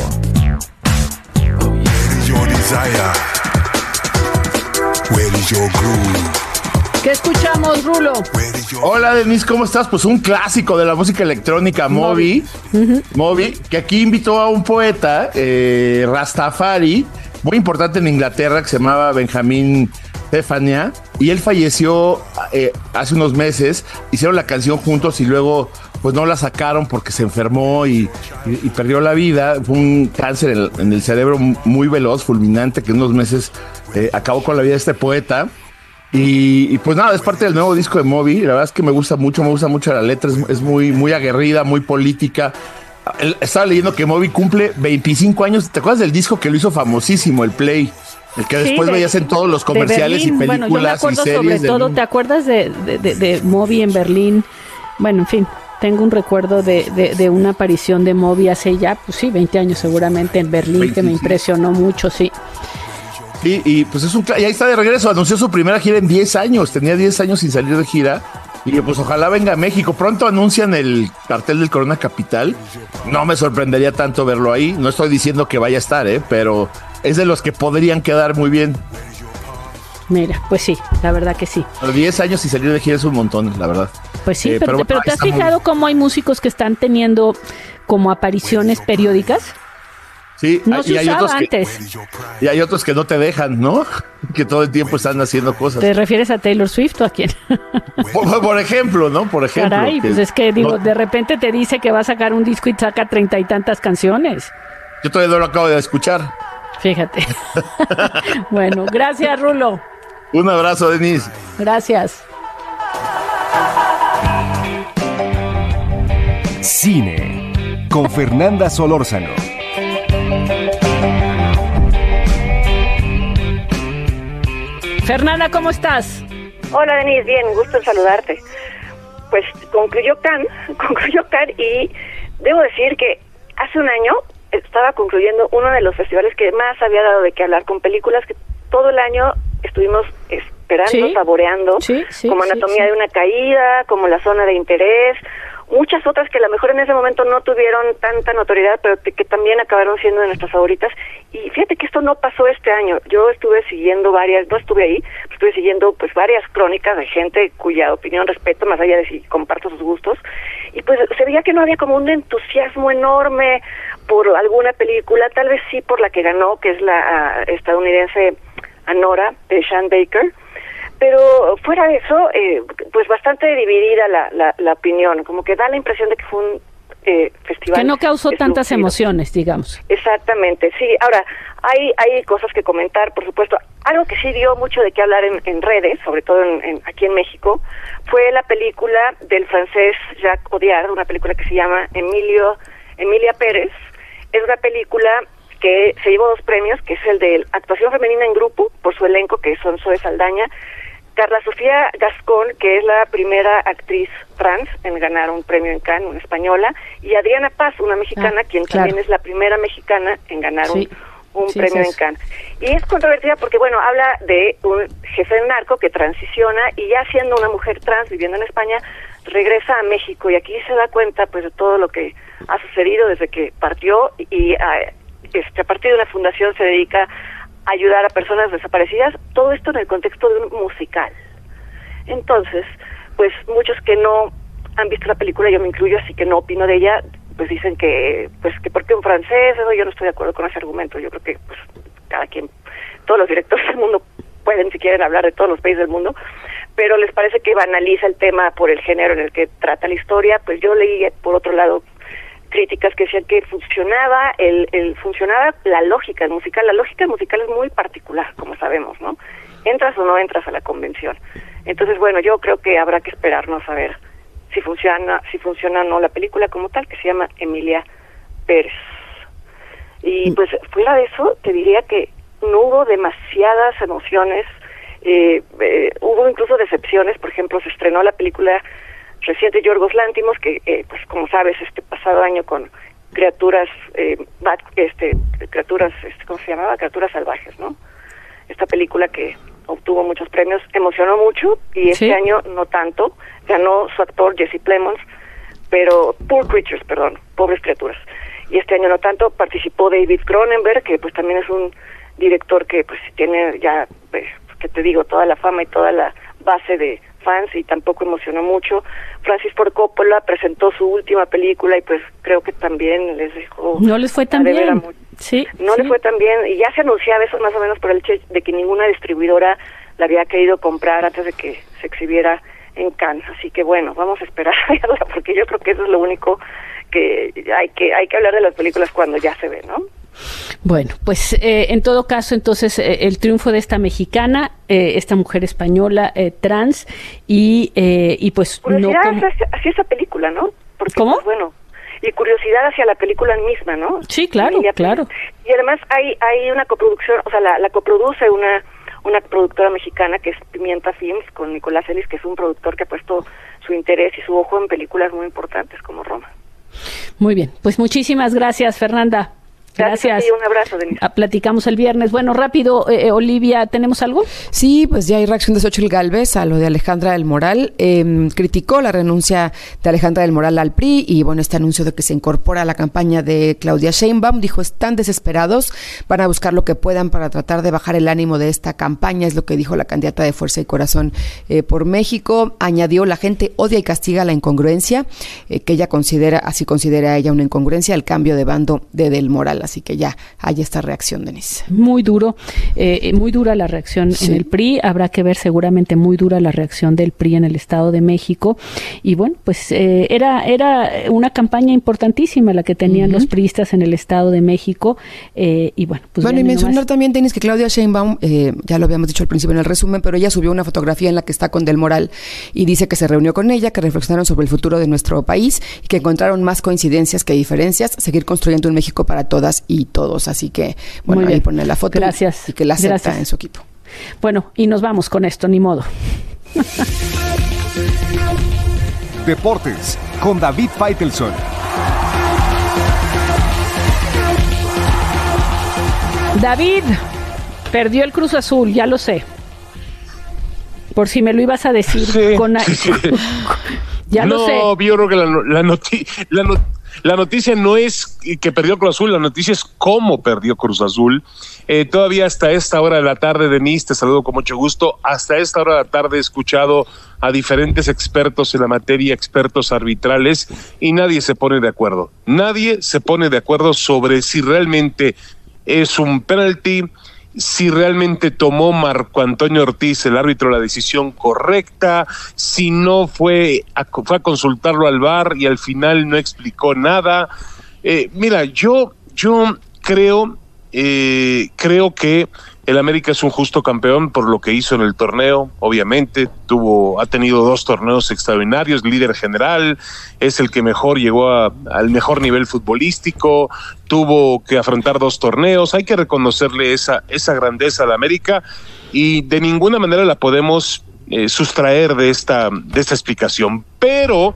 ¿Qué escuchamos, Rulo? Hola, Denise, ¿cómo estás? Pues un clásico de la música electrónica, Moby, que aquí invitó a un poeta, Rastafari, muy importante en Inglaterra, que se llamaba Benjamin Estefania, y él falleció hace unos meses. Hicieron la canción juntos y luego pues no la sacaron porque se enfermó y perdió la vida. Fue un cáncer en el cerebro muy veloz, fulminante, que en unos meses acabó con la vida de este poeta. Y pues nada, es parte del nuevo disco de Moby. La verdad es que me gusta mucho la letra, es muy aguerrida, muy política. Estaba leyendo que Moby cumple 25 años. ¿Te acuerdas del disco que lo hizo famosísimo, el Play? El que después veías en todos los comerciales y películas, bueno, yo me acuerdo y series. Sobre todo, ¿te acuerdas de Moby en Berlín? Bueno, en fin, tengo un recuerdo de una aparición de Moby hace ya, pues sí, 20 años seguramente en Berlín, que me impresionó mucho, sí. Y pues y ahí está de regreso. Anunció su primera gira en 10 años. Tenía 10 años sin salir de gira. Y pues ojalá venga a México. Pronto anuncian el cartel del Corona Capital. No me sorprendería tanto verlo ahí. No estoy diciendo que vaya a estar, pero es de los que podrían quedar muy bien. Mira, pues sí, la verdad que sí. 10 años sin salir de gira es un montón, la verdad. Pues sí, pero ¿te has fijado cómo hay músicos que están teniendo como apariciones periódicas? Sí, no se usaba antes. Y hay otros que no te dejan, ¿no? Que todo el tiempo están haciendo cosas. ¿Te refieres a Taylor Swift o a quién? Por ejemplo, ¿no? Por ejemplo. Caray, pues es que digo, de repente te dice que va a sacar un disco y saca 30 y tantas canciones. Yo todavía no lo acabo de escuchar. Fíjate. Bueno, gracias, Rulo. Un abrazo, Denise. Gracias. Cine con Fernanda Solórzano. Fernanda, ¿cómo estás? Hola, Denise, bien, gusto en saludarte. Pues concluyó Cannes y debo decir que hace un año estaba concluyendo uno de los festivales que más había dado de qué hablar, con películas que todo el año estuvimos esperando, saboreando, como Anatomía de una caída, como La zona de interés, muchas otras que a lo mejor en ese momento no tuvieron tanta notoriedad, pero que también acabaron siendo de nuestras favoritas. Y fíjate que esto no pasó este año. Yo estuve siguiendo no estuve ahí, pero estuve siguiendo pues varias crónicas de gente cuya opinión respeto, más allá de si comparto sus gustos, y pues se veía que no había como un entusiasmo enorme por alguna película, tal vez sí por la que ganó, que es la estadounidense Anora, de Sean Baker. Pero fuera de eso, pues bastante dividida la opinión, como que da la impresión de que fue un festival... Que no causó tantas emociones, digamos. Exactamente, sí. Ahora, hay cosas que comentar, por supuesto. Algo que sí dio mucho de qué hablar en redes, sobre todo aquí en México, fue la película del francés Jacques Audiard, una película que se llama Emilia Pérez. Es una película que se llevó 2 premios, que es el de actuación femenina en grupo, por su elenco, que son Zoe Saldaña, Carla Sofía Gascón, que es la primera actriz trans en ganar un premio en Cannes, una española, y Adriana Paz, una mexicana, quien también es la primera mexicana en ganar un premio en Cannes. Y es controvertida porque, bueno, habla de un jefe de narco que transiciona y ya siendo una mujer trans viviendo en España, regresa a México y aquí se da cuenta pues de todo lo que ha sucedido desde que partió y a partir de una fundación se dedica a ayudar a personas desaparecidas, todo esto en el contexto de un musical. Entonces, pues muchos que no han visto la película, yo me incluyo, así que no opino de ella, pues dicen que porque un francés, yo no estoy de acuerdo con ese argumento. Yo creo que pues cada quien, todos los directores del mundo pueden, si quieren, hablar de todos los países del mundo, pero les parece que banaliza el tema por el género en el que trata la historia. Pues yo leí, por otro lado, críticas que decían que funcionaba la lógica musical. La lógica musical es muy particular, como sabemos, ¿no? Entras o no entras a la convención. Entonces, bueno, yo creo que habrá que esperarnos a ver si funciona o no la película como tal, que se llama Emilia Pérez. Y pues fuera de eso, te diría que no hubo demasiadas emociones, hubo incluso decepciones. Por ejemplo, se estrenó la película reciente Yorgos Lántimos, que pues como sabes, este pasado año con criaturas ¿cómo se llamaba? Criaturas salvajes, ¿no? Esta película que obtuvo muchos premios, emocionó mucho, y este año no tanto. Ganó su actor Jesse Plemons, pero Pobres Criaturas. Y este año no tanto. Participó David Cronenberg, que pues también es un director que pues tiene ya, pues, que te digo, toda la fama y toda la base de fans, y tampoco emocionó mucho. Francis Ford Coppola presentó su última película y pues creo que también les dejó... No les fue tan bien. Le fue tan bien, y ya se anunciaba eso más o menos por el hecho de que ninguna distribuidora la había querido comprar antes de que se exhibiera en Cannes. Así que bueno, vamos a esperar a verla, porque yo creo que eso es lo único que hay que hablar de las películas cuando ya se ve, ¿no? Bueno, pues en todo caso, entonces, el triunfo de esta mexicana, esta mujer española trans, y pues curiosidad hacia esa película, ¿no? Porque, ¿cómo? Pues, bueno, y curiosidad hacia la película misma, ¿no? Sí, claro, claro. Y además hay una coproducción, o sea, la coproduce una productora mexicana que es Pimienta Films, con Nicolás Ellis, que es un productor que ha puesto su interés y su ojo en películas muy importantes como Roma. Muy bien, pues muchísimas gracias, Fernanda. Gracias. Sí, un abrazo, Denise. Platicamos el viernes. Bueno, rápido, Olivia, ¿tenemos algo? Sí, pues ya hay reacción de Xóchitl Gálvez a lo de Alejandra del Moral. Criticó la renuncia de Alejandra del Moral al PRI y, bueno, este anuncio de que se incorpora a la campaña de Claudia Sheinbaum. Dijo, están desesperados, van a buscar lo que puedan para tratar de bajar el ánimo de esta campaña, es lo que dijo la candidata de Fuerza y Corazón por México. Añadió, la gente odia y castiga la incongruencia, que ella considera ella una incongruencia, el cambio de bando de Del Moral. Así que ya hay esta reacción, Denise. Muy dura la reacción en el PRI. Habrá que ver seguramente muy dura la reacción del PRI en el Estado de México. Y bueno, pues era una campaña importantísima la que tenían los priistas en el Estado de México. Y bueno, pues y mencionar también, Denise, que Claudia Sheinbaum, ya lo habíamos dicho al principio en el resumen, pero ella subió una fotografía en la que está con Del Moral y dice que se reunió con ella, que reflexionaron sobre el futuro de nuestro país y que encontraron más coincidencias que diferencias, seguir construyendo un México para todas y todos. Así que, bueno, ahí pone la foto. Gracias. Y que la acepta en su equipo. Bueno, y nos vamos con esto, ni modo. Deportes con David Faitelson. David, perdió el Cruz Azul, ya lo sé. Por si me lo ibas a decir. Sí, ya lo sé. No, yo creo que la noticia no es que perdió Cruz Azul, la noticia es cómo perdió Cruz Azul. Todavía hasta esta hora de la tarde, Denise, te saludo con mucho gusto, hasta esta hora de la tarde he escuchado a diferentes expertos en la materia, expertos arbitrales, y nadie se pone de acuerdo. Nadie se pone de acuerdo sobre si realmente es un penalti, si realmente tomó Marco Antonio Ortiz, el árbitro, la decisión correcta, si no fue a consultarlo al VAR y al final no explicó nada. Mira, yo creo que el América es un justo campeón por lo que hizo en el torneo, obviamente, ha tenido 2 torneos extraordinarios, líder general, es el que mejor llegó al mejor nivel futbolístico, tuvo que afrontar 2 torneos, hay que reconocerle esa grandeza al América y de ninguna manera la podemos sustraer de esta explicación, pero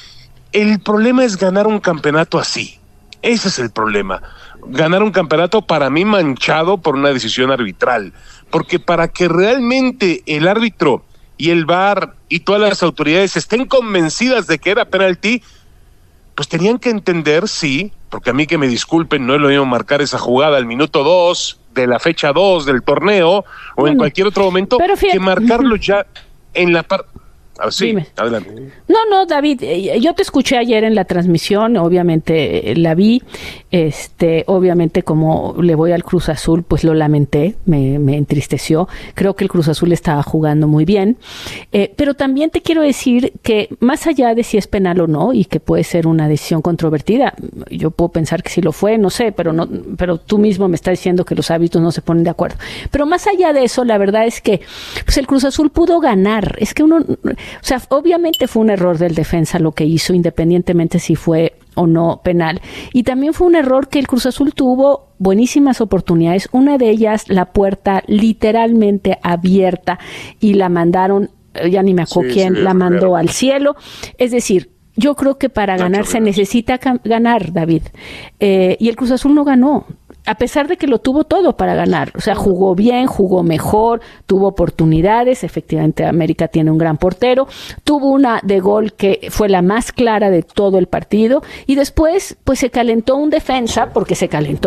el problema es ganar un campeonato así, ese es el problema. Ganar un campeonato para mí manchado por una decisión arbitral, porque para que realmente el árbitro y el VAR y todas las autoridades estén convencidas de que era penalti, pues tenían que entender, sí, porque a mí que me disculpen, no es lo mismo marcar esa jugada al minuto 2 de la fecha 2 del torneo o en cualquier otro momento que marcarlo ya en la parte. Sí, dime. Adelante. No, David, yo te escuché ayer en la transmisión, obviamente la vi, obviamente como le voy al Cruz Azul, pues lo lamenté, me entristeció, creo que el Cruz Azul estaba jugando muy bien, pero también te quiero decir que más allá de si es penal o no, y que puede ser una decisión controvertida, yo puedo pensar que sí lo fue, no sé, pero tú mismo me estás diciendo que los árbitros no se ponen de acuerdo, pero más allá de eso, la verdad es que pues el Cruz Azul pudo ganar, es que o sea, obviamente fue un error del defensa lo que hizo, independientemente si fue o no penal. Y también fue un error que el Cruz Azul tuvo buenísimas oportunidades. Una de ellas, la puerta literalmente abierta y la mandaron, ya ni me acuerdo quién, la mandó al cielo. Es decir, yo creo que para ganar se necesita ganar, David. Y el Cruz Azul no ganó. A pesar de que lo tuvo todo para ganar, o sea, jugó bien, jugó mejor, tuvo oportunidades, efectivamente América tiene un gran portero, tuvo una de gol que fue la más clara de todo el partido, y después pues se calentó un defensa, porque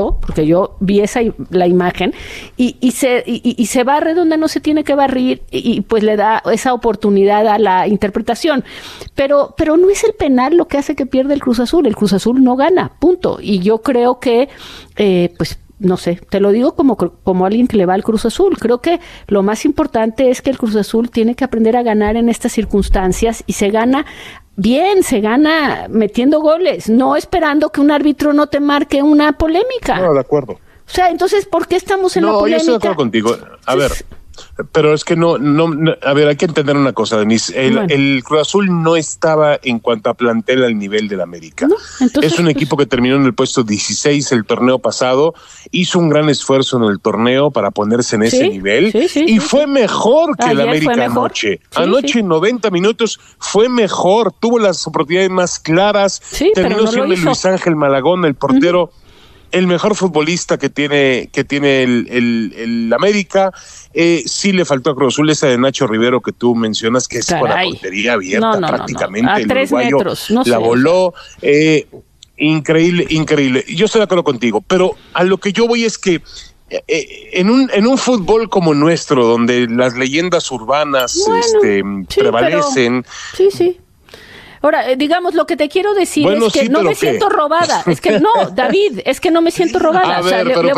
yo vi la imagen, y se barre donde no se tiene que barrir, y pues le da esa oportunidad a la interpretación, pero no es el penal lo que hace que pierda el Cruz Azul no gana, punto, y yo creo que pues no sé, te lo digo como alguien que le va al Cruz Azul. Creo que lo más importante es que el Cruz Azul tiene que aprender a ganar en estas circunstancias y se gana bien, se gana metiendo goles, no esperando que un árbitro no te marque una polémica. No, de acuerdo. O sea, entonces, ¿por qué estamos en la polémica? No, yo estoy de acuerdo contigo. A ver, pero es que no, a ver, hay que entender una cosa, Denise. El Cruz Azul no estaba en cuanto a plantel al nivel del América. No, entonces, es un equipo que terminó en el puesto 16 el torneo pasado, hizo un gran esfuerzo en el torneo para ponerse en ese nivel y fue mejor que el América anoche. Anoche, 90 minutos, fue mejor, tuvo las oportunidades más claras, terminó siendo Luis Ángel Malagón, el portero, el mejor futbolista que tiene el América. Sí le faltó a Cruz Azul esa de Nacho Rivero que tú mencionas, que es con la portería abierta prácticamente. A 3 metros, la voló. Increíble. Yo estoy de acuerdo contigo, pero a lo que yo voy es que en un fútbol como nuestro, donde las leyendas urbanas prevalecen. Pero, sí. Ahora, digamos, lo que te quiero decir es que no me siento robada. Es que no, David, es que no me siento robada. A ver, pero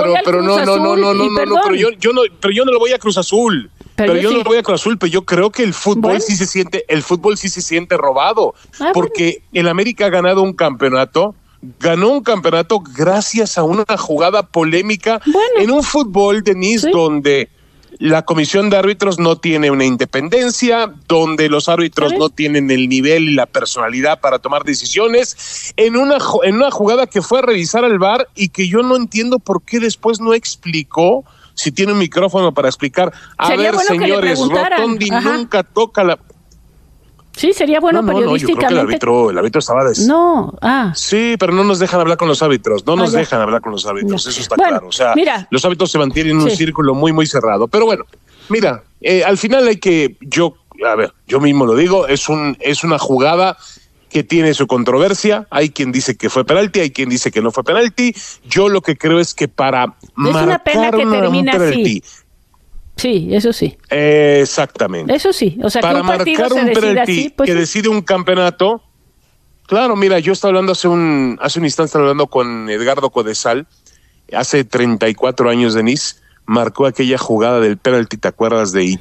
yo no le voy a Cruz Azul. Pero yo no le voy a Cruz Azul, pero yo creo que el fútbol sí se siente robado. Porque el América ha ganado un campeonato. Ganó un campeonato gracias a una jugada polémica en un fútbol, Denise, donde la comisión de árbitros no tiene una independencia, donde los árbitros no tienen el nivel y la personalidad para tomar decisiones, en una jugada que fue a revisar al VAR y que yo no entiendo por qué después no explicó, si tiene un micrófono para explicar. Sería ver, señores, Rotondi nunca toca la... Sí, sería bueno periodísticamente. Yo creo que el árbitro estaba Sí, pero no nos dejan hablar con los árbitros. Dejan hablar con los árbitros, eso está claro. O sea, los árbitros se mantienen en un círculo muy, muy cerrado. Pero bueno, mira, al final yo mismo lo digo, es una jugada que tiene su controversia. Hay quien dice que fue penalti, hay quien dice que no fue penalti. Yo lo que creo es que para marcar un penalti... Sí, eso sí. Exactamente. Eso sí, o sea, para que un partido marcar un penalti que decide un campeonato. Claro, mira, yo estaba hablando hace un instante hablando con Edgardo Codesal, hace 34 años, Denise, marcó aquella jugada del penalti, ¿te acuerdas? De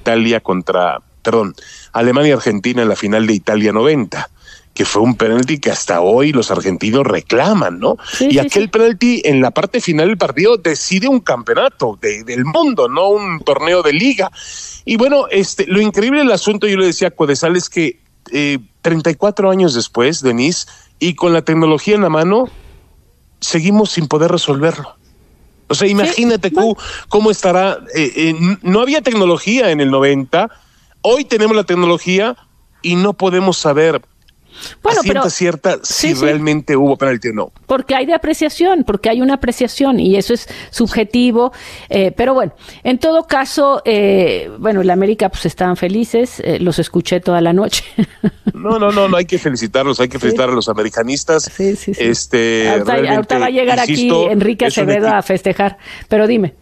Alemania y Argentina en la final de Italia 90. Que fue un penalti que hasta hoy los argentinos reclaman, ¿no? Aquel penalti en la parte final del partido decide un campeonato del mundo, no un torneo de liga. Y bueno, lo increíble del asunto, yo le decía a Codesal, es que 34 años después, Denise, y con la tecnología en la mano, seguimos sin poder resolverlo. O sea, imagínate cómo estará. No había tecnología en el 90, hoy tenemos la tecnología y no podemos saber cierta si realmente hubo penalti o no. Porque hay una apreciación y eso es subjetivo, pero bueno, en todo caso, el América pues estaban felices, los escuché toda la noche. No, hay que felicitarlos, hay que felicitar a los americanistas. Sí. Ahorita va a llegar aquí Enrique Acevedo a festejar, pero dime.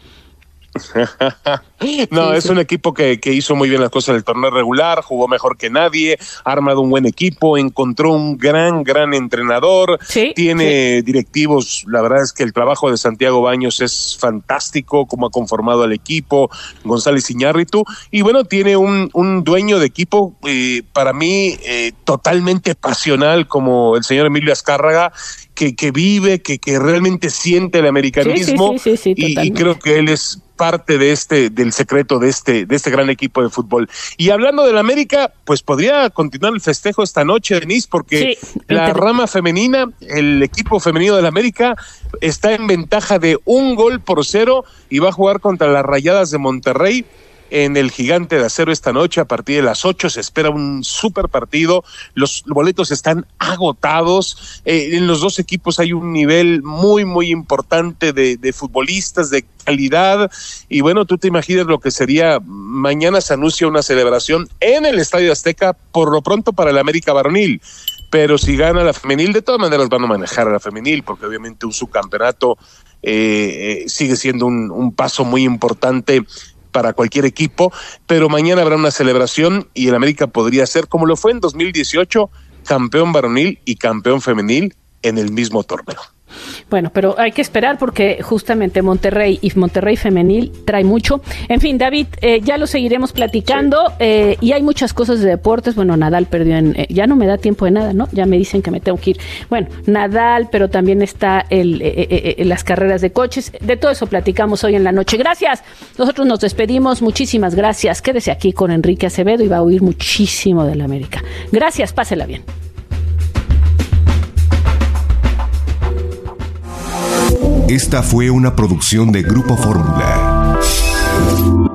Es un equipo que hizo muy bien las cosas en el torneo regular, jugó mejor que nadie, ha armado un buen equipo, encontró un gran entrenador, tiene directivos. La verdad es que el trabajo de Santiago Baños es fantástico, como ha conformado al equipo, González Iñárritu, y bueno, tiene un dueño de equipo para mí totalmente pasional, como el señor Emilio Azcárraga, que vive, que realmente siente el americanismo, y creo que él es parte del secreto de este gran equipo de fútbol. Y hablando del América, pues podría continuar el festejo esta noche, Denise, porque la rama femenina, el equipo femenino del América, está en ventaja de 1-0 y va a jugar contra las Rayadas de Monterrey en el Gigante de Acero esta noche a partir de las 8. Se espera un súper partido. Los boletos están agotados. En los dos equipos hay un nivel muy, muy importante de futbolistas, de calidad. Y bueno, tú te imaginas lo que sería. Mañana se anuncia una celebración en el Estadio Azteca, por lo pronto para el América varonil. Pero si gana la femenil, de todas maneras van a manejar a la femenil, porque obviamente un subcampeonato sigue siendo un paso muy importante para cualquier equipo, pero mañana habrá una celebración y el América podría ser, como lo fue en 2018, campeón varonil y campeón femenil en el mismo torneo. Bueno, pero hay que esperar porque justamente Monterrey y Monterrey femenil trae mucho. En fin, David, ya lo seguiremos platicando y hay muchas cosas de deportes. Bueno, Nadal perdió ya no me da tiempo de nada, ¿no? Ya me dicen que me tengo que ir. Bueno, Nadal, pero también está las carreras de coches. De todo eso platicamos hoy en la noche. Gracias. Nosotros nos despedimos. Muchísimas gracias. Quédese aquí con Enrique Acevedo y va a oír muchísimo de la América. Gracias, pásela bien. Esta fue una producción de Grupo Fórmula.